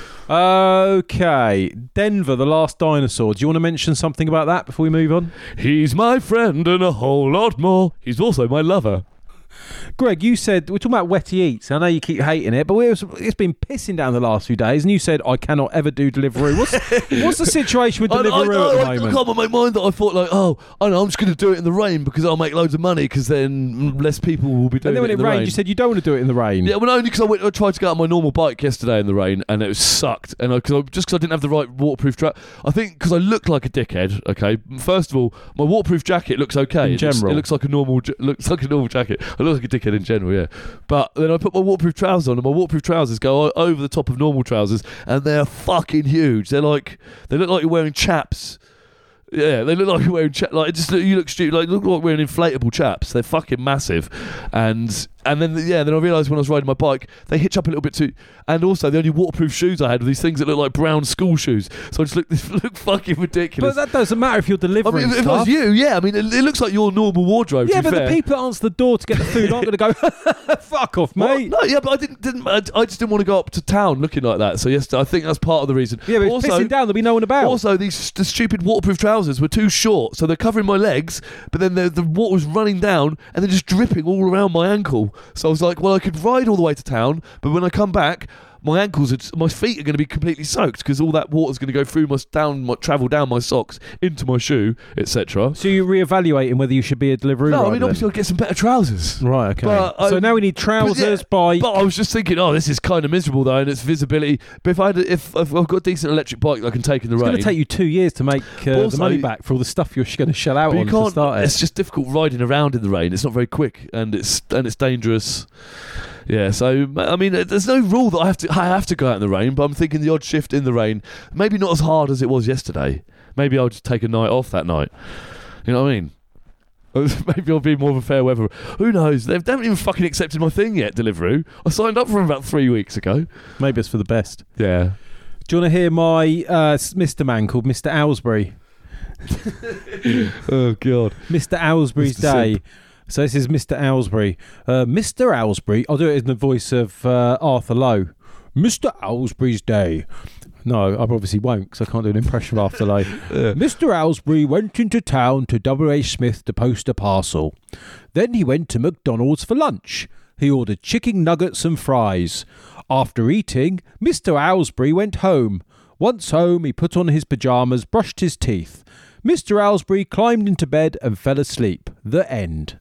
Okay, Denver, the Last Dinosaur. Do you want to mention something about that before we move on? He's my friend and a whole lot more. He's also my lover. Greg, you said, we're talking about Wetty Eats. I know you keep hating it, but it's been pissing down the last few days, and you said, I cannot ever do Deliveroo. What's the situation with Deliveroo at the moment? I can't make my mind that I thought, like, I know, I'm just going to do it in the rain because I'll make loads of money because then less people will be doing it in the rain. And then when it rained, you said you don't want to do it in the rain. Yeah, well, only because I tried to get on my normal bike yesterday in the rain, and it sucked. And because I didn't have the right waterproof jacket. I think because I look like a dickhead. Okay, first of all, my waterproof jacket looks okay. In general, it looks like a normal jacket. I look like a dickhead in general, yeah. But then I put my waterproof trousers on, and my waterproof trousers go over the top of normal trousers, and they're fucking huge. They look like you're wearing chaps. Yeah, they look like you're wearing you look stupid. Like, look like wearing inflatable chaps. They're fucking massive, and then I realised when I was riding my bike, they hitch up a little bit too. And also, the only waterproof shoes I had were these things that look like brown school shoes. So I just look fucking ridiculous. But that doesn't matter if you're delivering if I was you, yeah. I mean, it looks like your normal wardrobe. Yeah, to be but fair. the people that answer the door to get the food aren't going to go, fuck off, mate. Well, no, yeah, but I just didn't want to go up to town looking like that. So yes, I think that's part of the reason. Yeah, but it's pissing down. There'll be no one about. Also, the stupid waterproof trousers were too short, so they're covering my legs, but then the water was running down and then just dripping all around my ankle. So I was like, well, I could ride all the way to town, but when I come back, my feet are going to be completely soaked because all that water's going to go through travel down my socks into my shoe, etc. So you're reevaluating whether you should be a Deliveroo No, rider I mean, obviously I'll get some better trousers. Right, okay. But, so now we need trousers, bike. But I was just thinking, this is kind of miserable though, and it's visibility. But if I've got a decent electric bike that I can take in the rain, it's going to take you 2 years to make the money back for all the stuff you're going to shell out on to start it. It's just difficult riding around in the rain. It's not very quick, and it's dangerous. Yeah, so I mean, there's no rule that I have to go out in the rain, but I'm thinking the odd shift in the rain, maybe not as hard as it was yesterday. Maybe I'll just take a night off that night. You know what I mean? Maybe I'll be more of a fair weather. Who knows? They haven't even fucking accepted my thing yet, Deliveroo. I signed up for them about 3 weeks ago. Maybe it's for the best. Yeah. Do you want to hear my Mr. Man called Mr. Owlsbury? Oh, God. Mr. Owlsbury's Mr. Day. Simp. So this is Mr. Owlsbury. Mr. Owlsbury, I'll do it in the voice of Arthur Lowe. Mr. Owlsbury's Day. No, I obviously won't because I can't do an impression of Arthur Lowe. Mr. Owlsbury went into town to W.H. Smith to post a parcel. Then he went to McDonald's for lunch. He ordered chicken nuggets and fries. After eating, Mr. Owlsbury went home. Once home, he put on his pyjamas, brushed his teeth. Mr. Aylesbury climbed into bed and fell asleep. The end.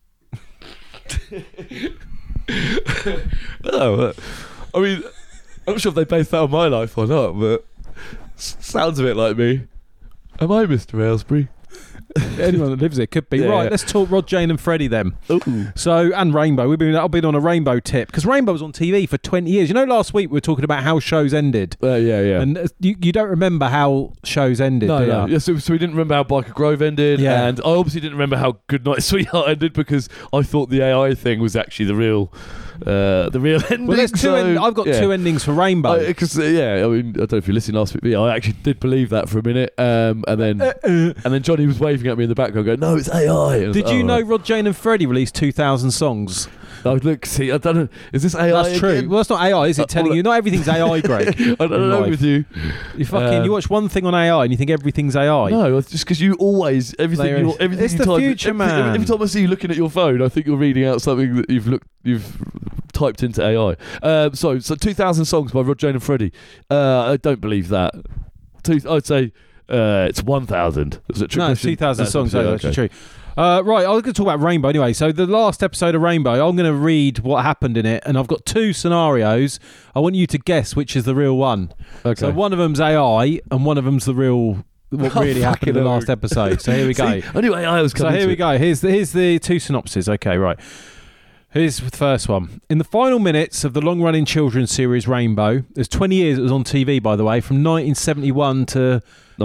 Oh, I mean, I'm not sure if they based that on my life or not, but sounds a bit like me. Am I Mr. Aylesbury? Anyone that lives here could be. Yeah, Right, yeah. let's talk Rod, Jane and Freddie then. Ooh. So, and Rainbow. I've been on a Rainbow tip because Rainbow was on TV for 20 years. You know, last week we were talking about how shows ended. Yeah. And you don't remember how shows ended, do No. you? Yeah, so we didn't remember how Biker Grove ended, Yeah. and I obviously didn't remember how Goodnight Sweetheart ended because I thought the AI thing was actually the real ending. Well, there's I've got two endings for Rainbow. Because I mean, I don't know if you listened last week, but yeah, I actually did believe that for a minute, and then Johnny was waving at me in the background, going, "No, it's AI." And I was Did like, you "Oh, know right." Rod, Jane and Freddie released 2,000 songs? Oh, look, see, I don't know. Is this AI? That's true. again? Well, that's not AI, is it? Telling you, not everything's AI, Greg. I don't in know life. with you. You watch one thing on AI and you think everything's AI. No, it's just because you always everything It's you the type, future, man. Every time I see you looking at your phone, I think you're reading out something that you've typed into AI. So 2,000 songs by Rod, Jane and Freddie. I don't believe that. I'd say it's 1,000. Is it true? No, it's 2,000 songs. Okay. That's true. Right, I was going to talk about Rainbow anyway. So the last episode of Rainbow, I'm going to read what happened in it, and I've got two scenarios. I want you to guess which is the real one. Okay. So one of them's AI, and one of them's the real. What really happened in the last episode. So here we go. See, anyway, I was So here we go. Here's the two synopses. Okay, right. Here's the first one. In the final minutes of the long-running children's series Rainbow, there's 20 years it was on TV, by the way, from 1971 to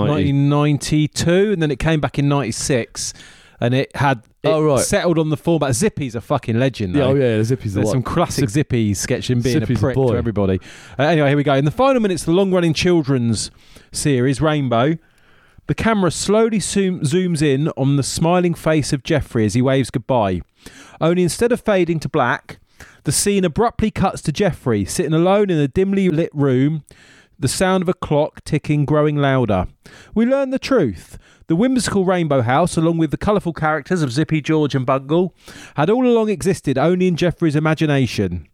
1992, and then it came back in 96, and it settled on the format. Zippy's a fucking legend, though. Zippy's the There's one. some classic Zippy sketching being Zippy's a prick a boy. to everybody. Anyway, here we go. In the final minutes of the long-running children's series Rainbow, the camera slowly zooms in on the smiling face of Jeffrey as he waves goodbye. Only instead of fading to black, the scene abruptly cuts to Jeffrey sitting alone in a dimly lit room, the sound of a clock ticking growing louder. We learn the truth. The whimsical Rainbow House, along with the colourful characters of Zippy, George and Bungle, had all along existed only in Jeffrey's imagination.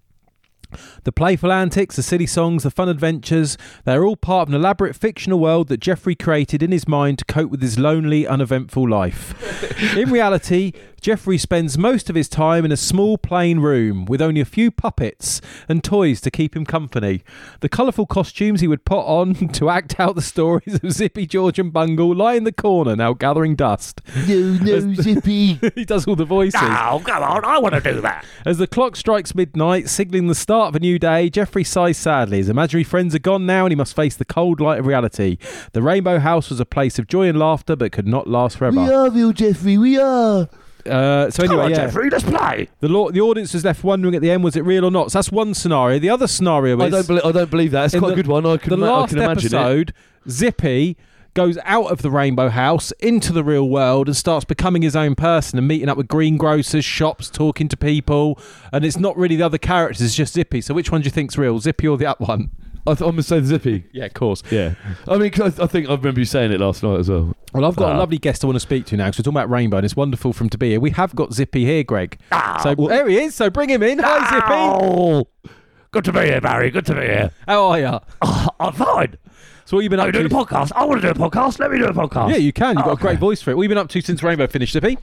The playful antics, the silly songs, the fun adventures, they're all part of an elaborate fictional world that Jeffrey created in his mind to cope with his lonely, uneventful life. In reality, Jeffrey spends most of his time in a small plain room with only a few puppets and toys to keep him company. The colourful costumes he would put on to act out the stories of Zippy, George and Bungle lie in the corner now gathering dust. No, Zippy. He does all the voices. Oh, come on, I want to do that. As the clock strikes midnight, signalling the start of a new day, Jeffrey sighs sadly. His imaginary friends are gone now and he must face the cold light of reality. The Rainbow House was a place of joy and laughter but could not last forever. We are real, Jeffrey. We are. So Come anyway, on, yeah. Jeffrey, let's play. The audience was left wondering at the end, was it real or not? So that's one scenario. The other scenario is... I don't believe that. It's in quite a good one. I the last can imagine it. episode, Zippy goes out of the Rainbow House into the real world and starts becoming his own person and meeting up with greengrocers, shops, talking to people. And it's not really the other characters, it's just Zippy. So which one do you think's real, Zippy or the other one? I'm going to say the Zippy. Yeah, of course. Yeah. I mean, 'cause I think I remember you saying it last night as well. Well, I've got a lovely guest I want to speak to now because we're talking about Rainbow and it's wonderful for him to be here. We have got Zippy here, Greg. So there he is. So bring him in. Hi, Zippy. Oh, good to be here, Barry. Good to be here. How are you? Oh, I'm fine. So what have you been Are up you to? doing a podcast? I want to do a podcast. Let me do a podcast. Yeah, you can. You've got a great Okay. voice for it. What have you been up to since Rainbow finished, Zippy?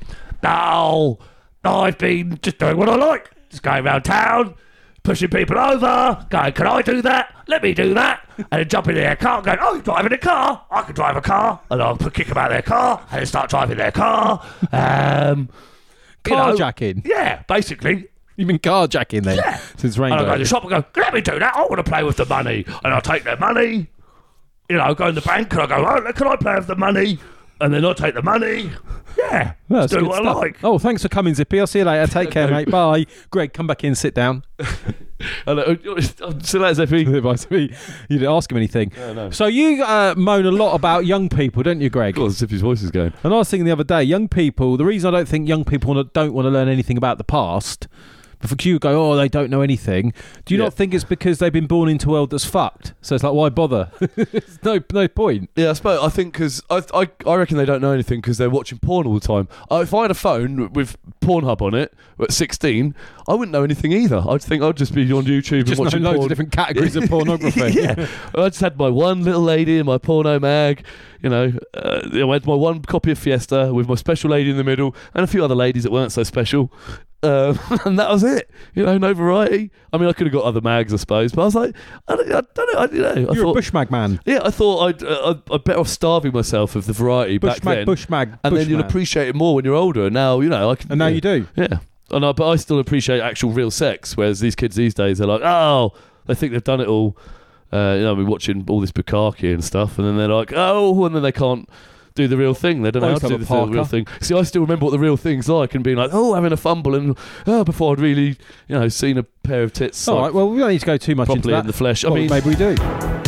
No, I've been just doing what I like. Just going around town, pushing people over, going, can I do that? Let me do that. And then jumping in their car and going, oh, you're driving a car? I can drive a car. And I'll kick them out of their car and then start driving their car. Carjacking? Yeah, basically. You've been carjacking then Yeah. since And I'll go Rainbow. to the shop and go, let me do that. I want to play with the money. And I'll take their money. You know, go in the bank and I'll go, oh, can I play with the money? And then I'll take the money. Yeah, Well, just that's do good what stuff. I like. Oh, thanks for coming, Zippy. I'll see you later. Take care, mate. Bye. Greg, come back in, sit down. See you later, Zippy. You didn't ask him anything. no. So you moan a lot about young people, don't you, Greg? God, Zippy's voice is going. And I was thinking the other day, young people, the reason I don't think young people don't want to learn anything about the past, But you go, oh, they don't know anything. Do you Yeah. not think it's because they've been born into a world that's fucked? So it's like, why bother? There's no point. Yeah, I think because I reckon they don't know anything because they're watching porn all the time. If I had a phone with Pornhub on it at 16, I wouldn't know anything either. I'd think I'd just be on YouTube Just and watching know loads porn. of different categories of pornography. Yeah, I just had my one little lady in my porno mag. You know, I had my one copy of Fiesta with my special lady in the middle and a few other ladies that weren't so special. And that was it. You know, no variety. I mean, I could have got other mags, I suppose, but I was like, I don't know. I You're thought, a Bushmag man. yeah, I thought I'd better off starving myself of the variety back then. Bushmag. And then you'll Bushman. appreciate it more when you're older. And now, you know, I can. And now you do. Yeah. But I still appreciate actual real sex, whereas these kids these days are like, oh, they think they've done it all. You know, we're watching all this Bukkake and stuff, and then they're like, oh, and then they can't do the real thing. They don't know how to do the real thing. See, I still remember what the real thing's like and being like, oh, having a fumble and before I'd really, you know, seen a pair of tits All right, well, we don't need to go too much into properly that. in the flesh. Well, I mean, maybe we do.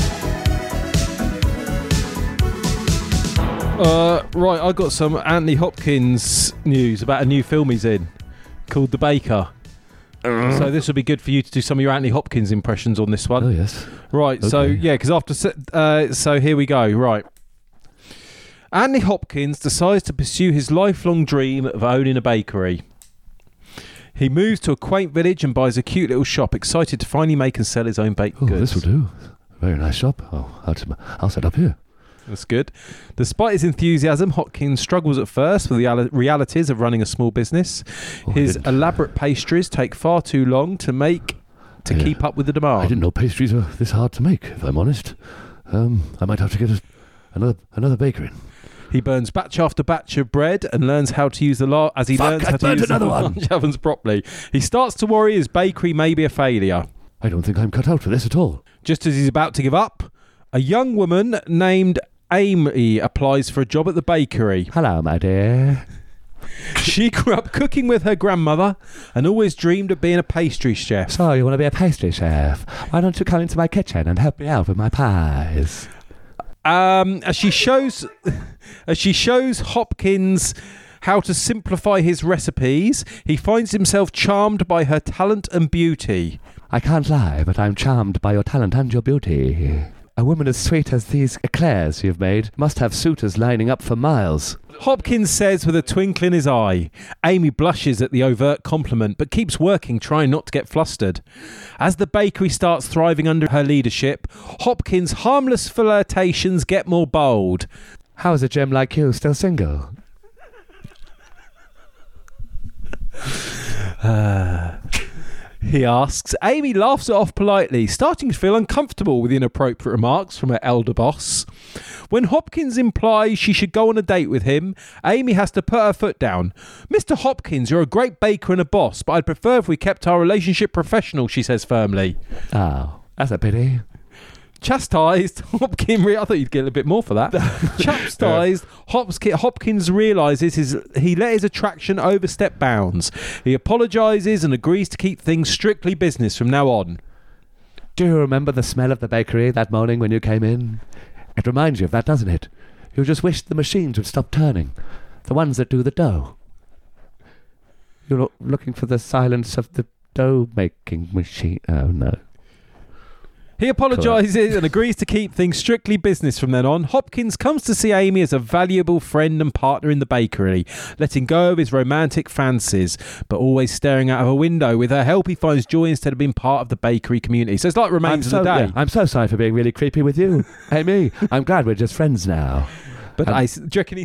Right, I got some Anthony Hopkins news about a new film he's in called The Baker. So this will be good for you to do some of your Anthony Hopkins impressions on this one. oh yes. Right, so Okay. yeah, because so here we go. Right, Anthony Hopkins decides to pursue his lifelong dream of owning a bakery. He moves to a quaint village and buys a cute little shop, excited to finally make and sell his own baked Oh, goods. this will do. Very nice shop. Oh, I'll set up here. That's good. Despite his enthusiasm, Hopkins struggles at first with the realities of running a small business. Oh, His elaborate pastries take far too long to make to Yeah. keep up with the I demand. didn't know pastries were this hard to make, if I'm honest. I might have to get another baker in. He burns batch after batch of bread and learns how to use the learns how to burnt use another the one. large ovens properly. He starts to worry his bakery may be a failure. I don't think I'm cut out for this at all. Just as he's about to give up, a young woman named Amy applies for a job at the bakery. Hello, my dear. She grew up cooking with her grandmother and always dreamed of being a pastry chef. So, you want to be a pastry chef? Why don't you come into my kitchen and help me out with my pies? As she shows Hopkins how to simplify his recipes, he finds himself charmed by her talent and beauty. I can't lie, but I'm charmed by your talent and your beauty. A woman as sweet as these eclairs you've made must have suitors lining up for miles. Hopkins says with a twinkle in his eye. Amy blushes at the overt compliment, but keeps working, trying not to get flustered. As the bakery starts thriving under her leadership, Hopkins' harmless flirtations get more bold. How is a gem like you still single? He asks. Amy laughs it off politely, starting to feel uncomfortable with the inappropriate remarks from her elder boss. When Hopkins implies she should go on a date with him, Amy has to put her foot down. Mr. Hopkins, you're a great baker and a boss, but I'd prefer if we kept our relationship professional, she says firmly. Oh, that's a pity. Chastised, Hopkins... I thought you'd get a bit more for that. Chastised, Hopkins realises he let his attraction overstep bounds. He apologises and agrees to keep things strictly business from now on. Do you remember the smell of the bakery that morning when you came in? It reminds you of that, doesn't it? You just wished the machines would stop turning. The ones that do the dough. You're looking for the silence of the dough-making machine. Oh, no. He apologises and agrees to keep things strictly business from then on. Hopkins comes to see Amy as a valuable friend and partner in the bakery, letting go of his romantic fancies, but always staring out of a window. With her help, he finds joy instead of being part of the bakery community. So it's like Remains of the Day. Yeah, I'm so sorry for being really creepy with you, Amy. I'm glad we're just friends now. But do you reckon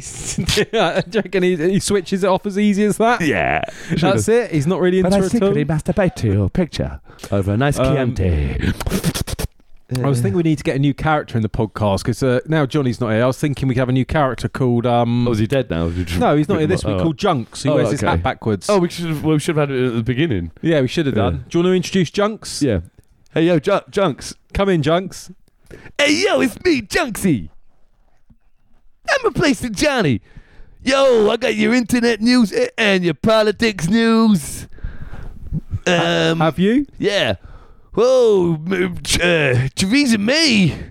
he switches it off as easy as that? Yeah. That's it? He's not really into But I it at all? secretly masturbate to your picture over a nice Chianti. I was thinking we need to get a new character in the podcast because now Johnny's not here. I was thinking we could have a new character called. Oh, is he dead now? No, he's not here this week. Called Junks. He wears his hat backwards. Oh, we should have had it at the beginning. Yeah, we should have done. Do you want to introduce Junks? Yeah. Hey, yo, Junks. Come in, Junks. Hey, yo, it's me, Junksy. I'm replacing Johnny. Yo, I got your internet news and your politics news. Have you? Yeah. Whoa, Theresa May.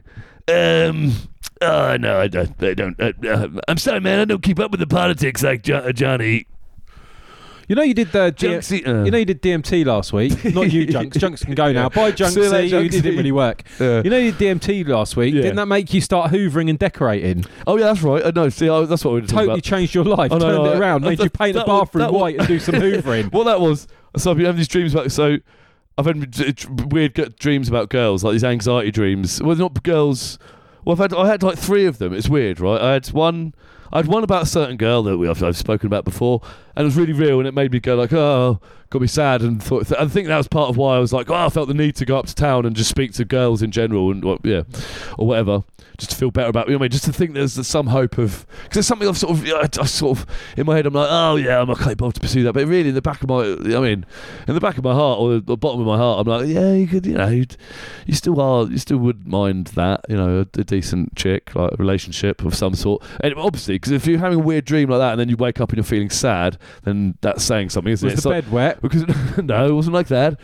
Oh, no, I don't. I'm sorry, man. I don't keep up with the politics like Johnny. You know you did the Junksy, you know you did DMT last week. Not you, Junks. Junks can go now. Bye, See you Junksy. later, You didn't Junksy. really work. Yeah. You know you did DMT last week. Yeah. Didn't that make you start hoovering and decorating? Oh yeah, that's right. No, see, that's what we were talking Totally about. changed your life. Oh, no, Turned no, it around. Made you paint the bathroom white and do some hoovering. What that was, so I've been having these dreams about. So I've had weird dreams about girls, like these anxiety dreams. Well, not girls. Well, I had like 3 of them. It's weird, right? I had one about a certain girl that I've spoken about before, and it was really real, and it made me go like, oh, got me sad, and I think that was part of why I was like, oh, I felt the need to go up to town and just speak to girls in general, and or whatever, just to feel better about. You know what I mean? Just to think there's some hope of, because there's something I've I sort of in my head. I'm like, oh yeah, I'm okay, able to pursue that, but really in the back of my, in the back of my heart or the bottom of my heart, I'm like, yeah, you could, you still would mind that, a decent chick, like a relationship of some sort, and obviously, because if you're having a weird dream like that and then you wake up and you're feeling sad, then that's saying something, isn't it? Was the bed wet? Because no, it wasn't like that.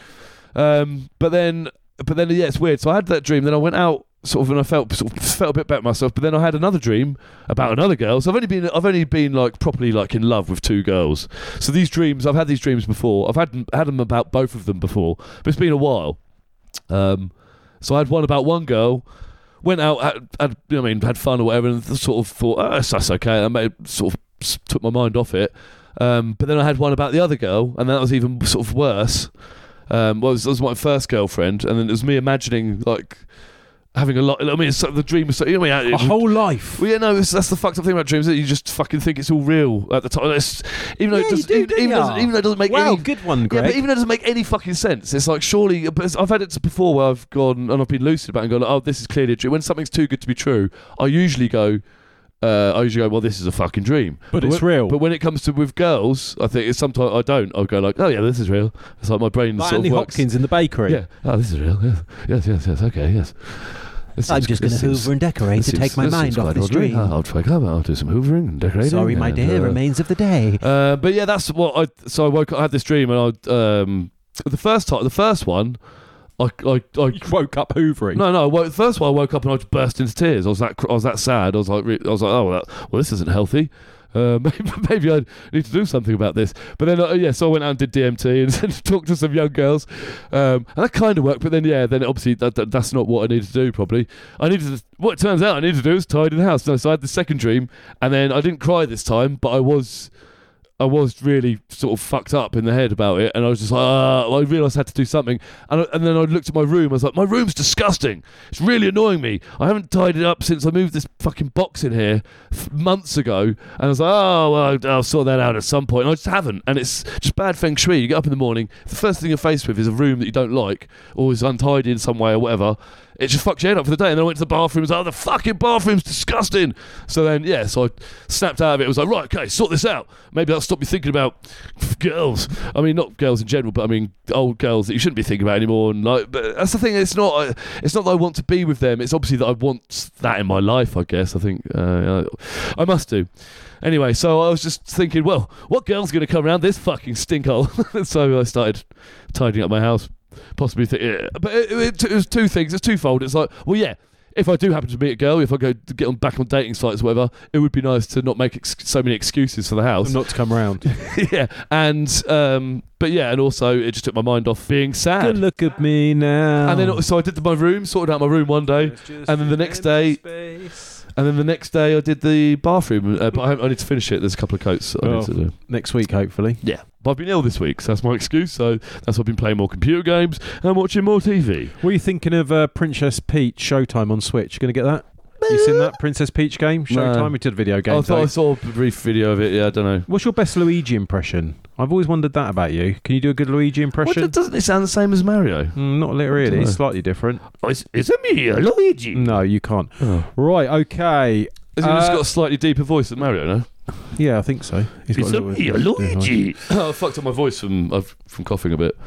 But then, yeah, it's weird. So I had that dream. Then I went out, sort of, and I felt a bit better myself. But then I had another dream about another girl. So I've only been like properly like in love with 2 girls. So these dreams, I've had these dreams before. I've had them about both of them before, but it's been a while. So I had one about one girl. Went out, had fun or whatever, and sort of thought, oh, that's okay. I sort of took my mind off it. But then I had one about the other girl, and that was even sort of worse. It was my first girlfriend, and then it was me imagining like having a lot. I mean, the dream was A whole life. Well, yeah, no, that's the fucked up thing about dreams, that you just fucking think it's all real at the time. Even though it doesn't make any. Wow, good one, Greg. Yeah, but even though it doesn't make any fucking sense, it's like surely. But I've had it before where I've gone and I've been lucid about it and gone, oh, this is clearly a dream. When something's too good to be true, I usually go, well, this is a fucking dream. But it's real. But when it comes to with girls, I think it's sometimes I don't. I'll go like, oh yeah, this is real. It's like my brain Like sort Andy of works. Hopkins in the bakery. Yeah. Oh, this is real. Yes. Okay. Yes. I'm just going to hoover and decorate to take my mind off this dream. I'll wake up. I'll do some hoovering and decorating. Sorry, my dear, remains of the day. But yeah, that's what I woke up. I had this dream, and the first one. I woke up hoovering. No. The first one I woke up and I just burst into tears. I was that sad. I was like, oh, well, this isn't healthy. Maybe I need to do something about this. But then, so I went out and did DMT and talked to some young girls, and that kind of worked. But then, then obviously that's not what I needed to do. Probably what it turns out I needed to do is tidy the house. No, so I had the second dream, and then I didn't cry this time, but I was really sort of fucked up in the head about it, and I was just like, I realised I had to do something, and then I looked at my room. I was like, my room's disgusting. It's really annoying me. I haven't tidied it up since I moved this fucking box in here months ago, and I was like, oh well, I'll sort that out at some point. And I just haven't, and it's just bad feng shui. You get up in the morning, the first thing you're faced with is a room that you don't like, or is untidy in some way or whatever. It just fucks your head up for the day. And then I went to the bathroom and was like, oh, the fucking bathroom's disgusting. So then, so I snapped out of it. I was like, right, okay, sort this out. Maybe that'll stop me thinking about girls. I mean, not girls in general, but I mean, old girls that you shouldn't be thinking about anymore. And but that's the thing. It's not that I want to be with them. It's obviously that I want that in my life, I guess. I think I must do. Anyway, so I was just thinking, well, what girl's going to come around this fucking stinkhole? So I started tidying up my house. Possibly, but it was 2 things. It's twofold. It's like, well, yeah, if I do happen to meet a girl, if I go to get back on dating sites or whatever, it would be nice to not make so many excuses for the house, not to come around. Yeah, and and also it just took my mind off being sad. Good look at me now. And then so I did my room, sorted out my room one day, and then the next day. And then the next day I did the bathroom, but I need to finish it. There's a couple of coats I need to do. Next week, hopefully. Yeah. But I've been ill this week, so that's my excuse. So that's why I've been playing more computer games and watching more TV. What are you thinking of Princess Peach Showtime on Switch? You going to get that? You seen that Princess Peach game? Showtime? No. We did a video game. I saw a brief video of it. Yeah, I don't know. What's your best Luigi impression? I've always wondered that about you. Can you do a good Luigi impression? Doesn't it sound the same as Mario? Not really. It's slightly different. Oh, is it me, Luigi? No, you can't. Oh. Right, okay. Has he just got a slightly deeper voice than Mario, no? Yeah, I think so. He's got a Luigi. I fucked up my voice from coughing a bit.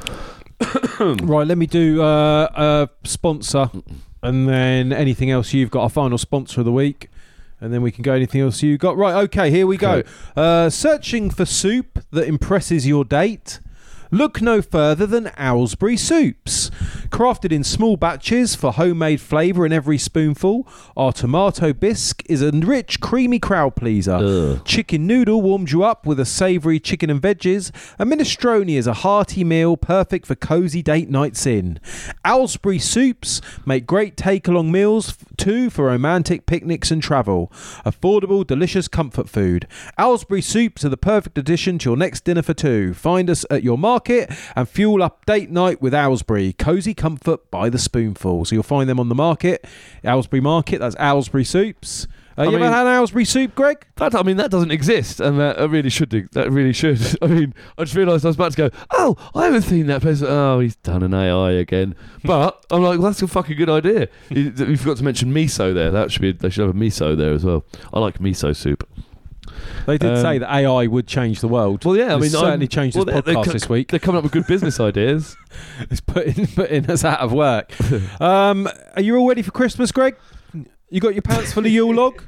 Right, let me do a sponsor, and then anything else you've got. Our final sponsor of the week, and then we can go anything else you got. Right, okay, here we go. Searching for soup that impresses your date. Look no further than Owlsbury Soups. Crafted in small batches for homemade flavour in every spoonful, our tomato bisque is a rich, creamy crowd pleaser. Chicken noodle warms you up with a savoury chicken and veggies. A minestrone is a hearty meal perfect for cosy date nights in. Owlsbury Soups make great take-along meals too for romantic picnics and travel. Affordable, delicious comfort food. Owlsbury Soups are the perfect addition to your next dinner for two. Find us at your market and fuel up date night with Owlsbury. Cosy comfort by the spoonful. So you'll find them on the market. Owlsbury Market, that's Owlsbury Soups. You ever had an Owlsbury soup, Greg? That doesn't exist, and that really should do. That really should. I mean, I just realised I was about to go, oh, I haven't seen that place. Oh, he's done an AI again. But I'm like, well, that's a fucking good idea. You forgot to mention miso there. They should have a miso there as well. I like miso soup. They did say that AI would change the world. Well, yeah, I mean, certainly changed this podcast this week. They're coming up with good business ideas. It's putting us out of work. Are you all ready for Christmas, Greg? You got your pants full of Yule log?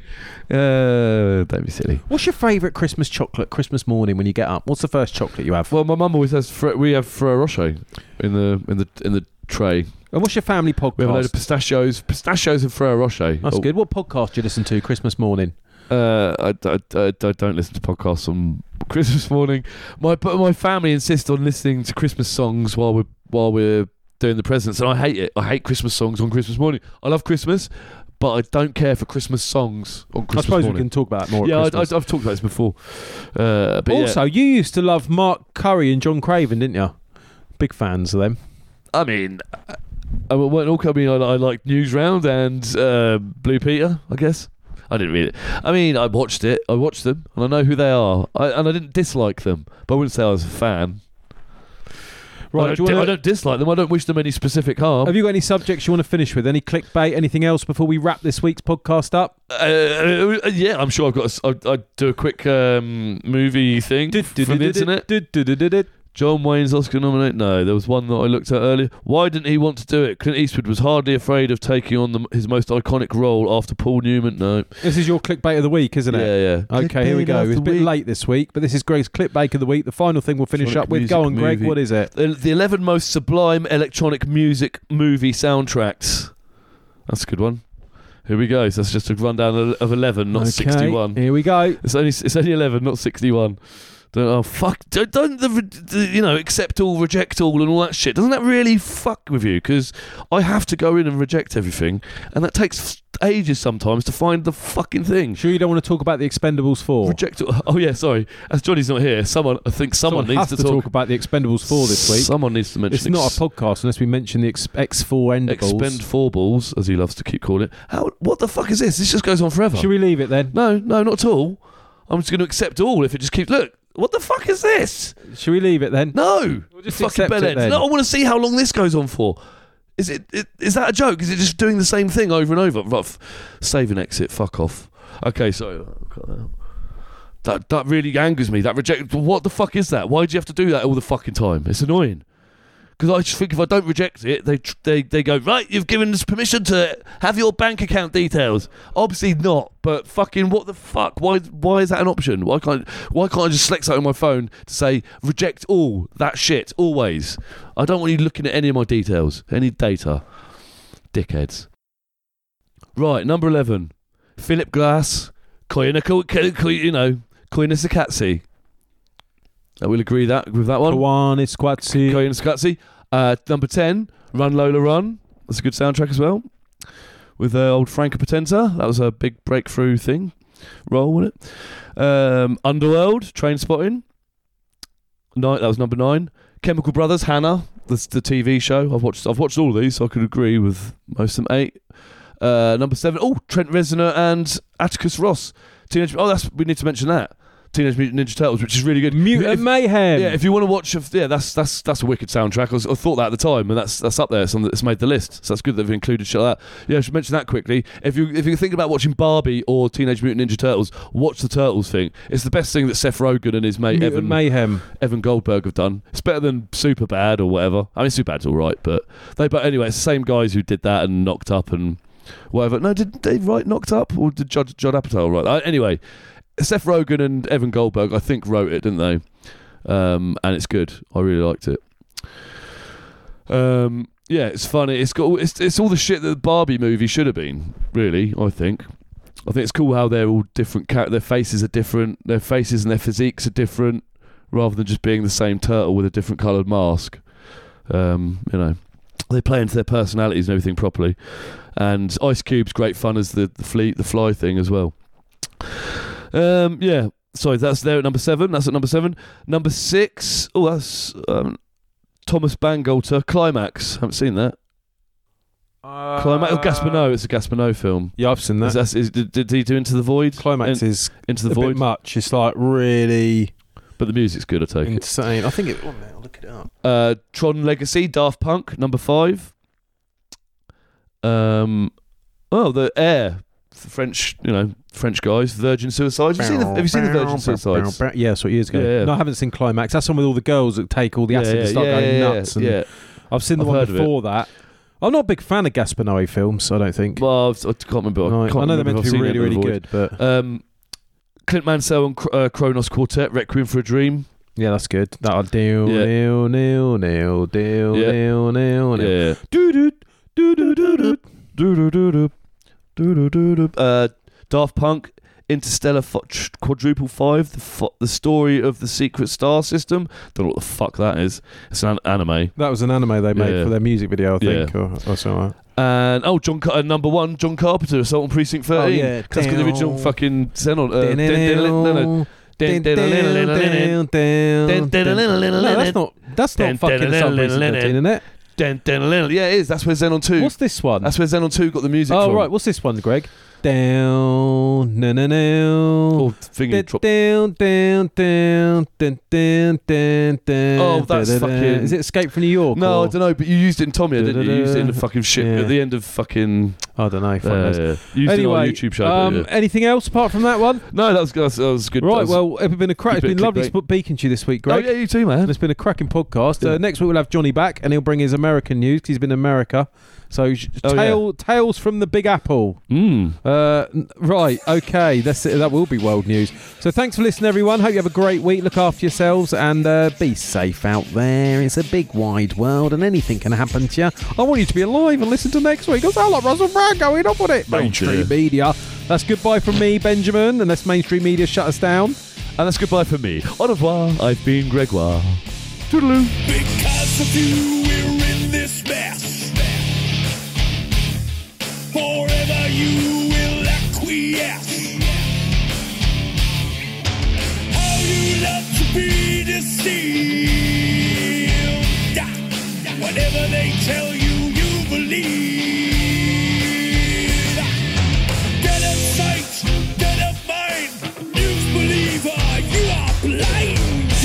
Don't be silly. What's your favourite Christmas chocolate Christmas morning when you get up? What's the first chocolate you have? Well, my mum always has. We have Ferrero Rocher in the tray. And what's your family podcast? We have a load of pistachios and Ferrero Rocher. That's good. What podcast do you listen to Christmas morning? I don't listen to podcasts on Christmas morning. My family insist on listening to Christmas songs while we're doing the presents, and I hate it. I hate Christmas songs on Christmas morning. I love Christmas, but I don't care for Christmas songs on Christmas morning. I suppose we can talk about that more. Yeah, I've talked about this before. But also, you used to love Mark Curry and John Craven, didn't you? Big fans of them. I mean, I liked Newsround and Blue Peter, I guess. I didn't read it. I mean, I watched them, and I know who they are. And I didn't dislike them, but I wouldn't say I was a fan. Right, I don't dislike them. I don't wish them any specific harm. Have you got any subjects you want to finish with? Any clickbait? Anything else before we wrap this week's podcast up? Yeah, I'm sure I'd do a quick movie thing from the internet. John Wayne's Oscar nominate? No, there was one that I looked at earlier. Why didn't he want to do it? Clint Eastwood was hardly afraid of taking on his most iconic role after Paul Newman. No. This is your clickbait of the week, isn't it? Yeah. Okay, here we go. It's a bit late this week, but this is Greg's clickbait of the week. The final thing we'll finish up with. Go on, Greg. What is it? The 11 most sublime electronic music movie soundtracks. That's a good one. Here we go. So that's just a rundown of 11, not 61. Here we go. It's only 11, not 61. Don't accept all, reject all and all that shit. Doesn't that really fuck with you? Because I have to go in and reject everything, and that takes ages sometimes to find the fucking thing. Sure you don't want to talk about the Expendables 4? Reject. Oh yeah, sorry. As Johnny's not here, someone needs to talk about the Expendables 4 this week. Someone needs to mention. It's not a podcast unless we mention the X4 Expend 4 balls, as he loves to keep calling it. What the fuck is this? This just goes on forever. Should we leave it then? No, not at all. I'm just going to accept all if it just keeps. Look. What the fuck is this? Should we leave it then? No. We'll just fucking accept it then. No, I want to see how long this goes on for. Is that a joke? Is it just doing the same thing over and over? Right, save and exit. Fuck off. Okay, so that really angers me. That reject. What the fuck is that? Why do you have to do that all the fucking time? It's annoying. Because I just think if I don't reject it, they go, right, you've given us permission to have your bank account details. Obviously not, but fucking what the fuck? Why is that an option? Why can't I just select something on my phone to say reject all that shit always? I don't want you looking at any of my details, any data. Dickheads. Right, number 11. Philip Glass, Koyina Sakatsi. We'll agree with that one. Koyina Sakatsi. Number 10, Run Lola Run. That's a good soundtrack as well. With old Franco Potente. That was a big breakthrough thing. Roll with it. Underworld, Trainspotting. That was number 9. Chemical Brothers, Hannah. That's the TV show. I've watched all of these, so I could agree with most of them. 8. Number 7. Oh, Trent Reznor and Atticus Ross. We need to mention that. Teenage Mutant Ninja Turtles, which is really good. Mutant Mayhem. Yeah, if you want to watch, that's a wicked soundtrack. I thought that at the time, and that's up there. It's made the list, so that's good that they've included shit like that. Yeah, I should mention that quickly. If you think about watching Barbie or Teenage Mutant Ninja Turtles, watch the Turtles thing. It's the best thing that Seth Rogen and his mate Evan Goldberg have done. It's better than Superbad or whatever. I mean, Superbad's all right, but anyway, it's the same guys who did that and Knocked Up and whatever. No, did they write Knocked Up or did Judd Apatow write that? Anyway. Seth Rogen and Evan Goldberg, I think, wrote it, didn't they? and it's good. I really liked it. Yeah, it's funny. It's all the shit that the Barbie movie should have been. Really, I think it's cool how they're all different. Their faces are different. Their faces and their physiques are different, rather than just being the same turtle with a different coloured mask. They play into their personalities and everything properly. And Ice Cube's great fun as the fly thing as well. Yeah. Sorry, that's there at number 7. That's at number 7. Number 6. Oh, that's Thomas Bangalter, Climax. Haven't seen that. Climax. Gaspano. It's a Gaspano film. Yeah, I've seen that. Did he do Into the Void? Climax is Into the a Void. bit much. It's like really... But the music's good, I take insane. I think it... Oh, man, I'll look it up. Tron Legacy, Daft Punk, number 5. The Air, the French guys, Virgin Suicides. Have you seen the Virgin Suicides? Yeah, that's what years ago. Yeah. No, I haven't seen Climax. That's one with all the girls that take all the acid and start going nuts. Yeah. I've seen the one before that. I'm not a big fan of Gaspano films, I don't think. Well, I can't remember. I know they're meant to be really, really good, but... Clint Mansell and Kronos Quartet, Requiem for a Dream. Yeah, that's good. That'll do. Daft Punk, Interstellar Quadruple 5, the story of the secret star system. Don't know what the fuck that is. It's an anime. That was an anime they made for their music video, I think, or something like that. And number 1, John Carpenter, Assault on Precinct 13. Oh, yeah. That's got the original fucking Xenon. No, that's not fucking Assault on Precinct 13, isn't it? Yeah, it is. That's where Xenon 2. What's this one? That's where Xenon 2 got the music from. Oh, right. What's this one, Greg? Down, no, no, no. Oh, finger drop. Down. Oh, that's fucking... Is it Escape from New York? No, I don't know, but you used it in Tommy, didn't you? You used it in the fucking shit at the end of fucking... I don't know. You used it on a YouTube show. Anything else apart from that one? No, that was good. Right, well, it's been it's been lovely speaking to you this week, Greg. Oh, yeah, you too, man. It's been a cracking podcast. Next week we'll have Johnny back, and he'll bring his American news, because he's been in America. So, tales from the Big Apple. Right, okay, that will be world news. So thanks for listening, everyone. Hope you have a great week. Look after yourselves and be safe out there. It's a big, wide world and anything can happen to you. I want you to be alive and listen to next week. I sound like Russell Brand going up on it. Mainstream media. That's goodbye from me, Benjamin, unless mainstream media shut us down. And that's goodbye from me. Au revoir. I've been Gregoire. Toodaloo. Because of you, we're in this mess. Forever you will acquiesce. How you love to be deceived. Whatever they tell you, you believe. Dead of sight, dead of mind. News believer, you are blind.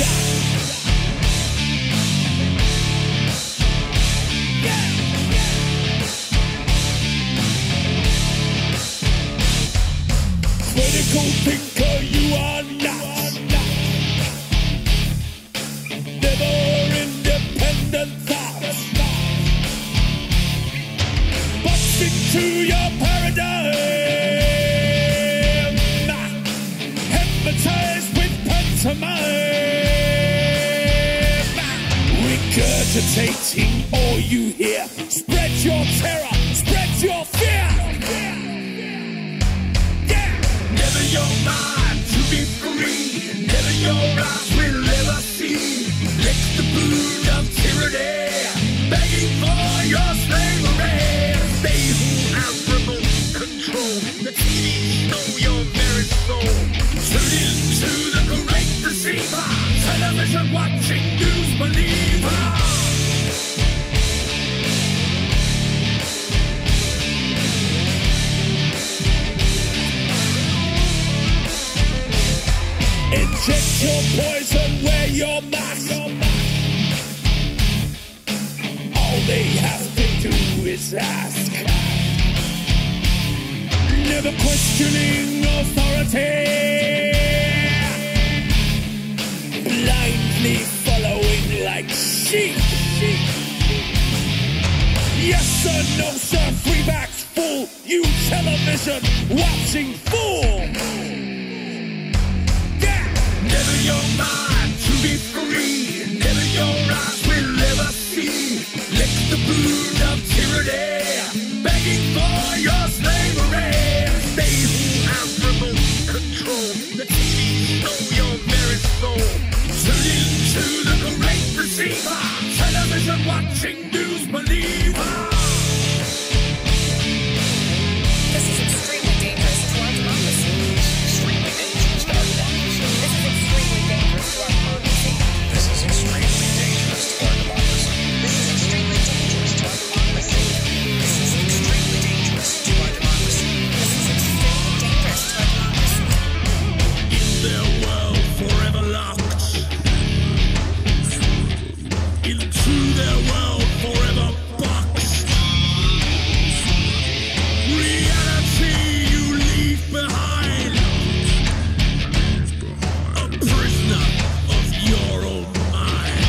Critical thinker, you are not. Never independent thoughts. Busting to your paradigm. Hypnotized with pantomime. Regurgitating all you hear. Spread your terror, spread your fear. Never your mind to be free. Never your eyes will ever see. Lick the boot of tyranny, begging for your slavery. They who have remote control, the TV know your very soul. Tune into the great deceiver, television watching news believer. Inject your poison, wear your mask. All they have to do is ask. Never questioning authority. Blindly following like sheep. Yes sir, no sir, freebacks fool. You television watching fool. Never your mind to be free. Never your eyes will ever see. Lick the boot of tyranny, begging for your slavery. They who have remote control, the TV know your very soul. Tune into the great receiver, television watching news believer. This is extremely dangerous to our democracy. Extremely dangerous to our democracy. This is extremely dangerous to our democracy. This is extremely dangerous to our democracy. This is extremely dangerous to our democracy. This is extremely dangerous to our democracy. This is extremely dangerous to our democracy. In their world forever locked, into their world forever boxed. Reality you leave behind, a prisoner of your own mind.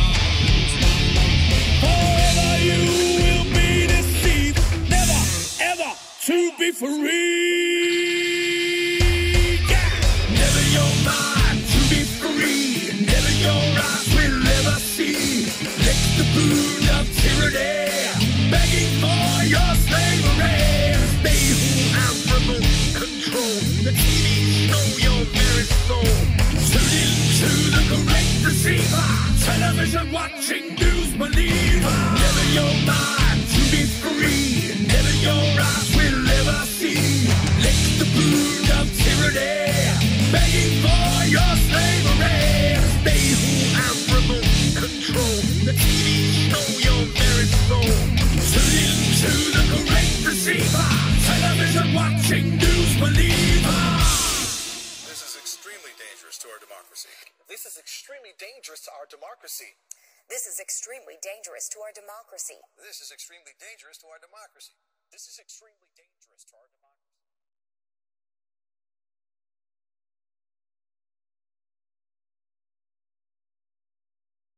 Forever you will be deceived, never ever to be free. Yeah. Never your mind to be free, never your eyes will ever see. Lick the boot of tyranny, begging for your slavery. They who have remote control, the TV know your very soul. Tune into the great deceiver, television watching news believer. Never your mind to be free, never your eyes will ever see. Lick the boot of tyranny, begging for your slavery. They who have remote control, the TV know your very soul. Tune into the great deceiver, television watching news believer. This is extremely dangerous to our democracy. This is extremely dangerous to our democracy. This is extremely dangerous to our democracy. This is extremely dangerous to our democracy. This is extremely dangerous to our democracy.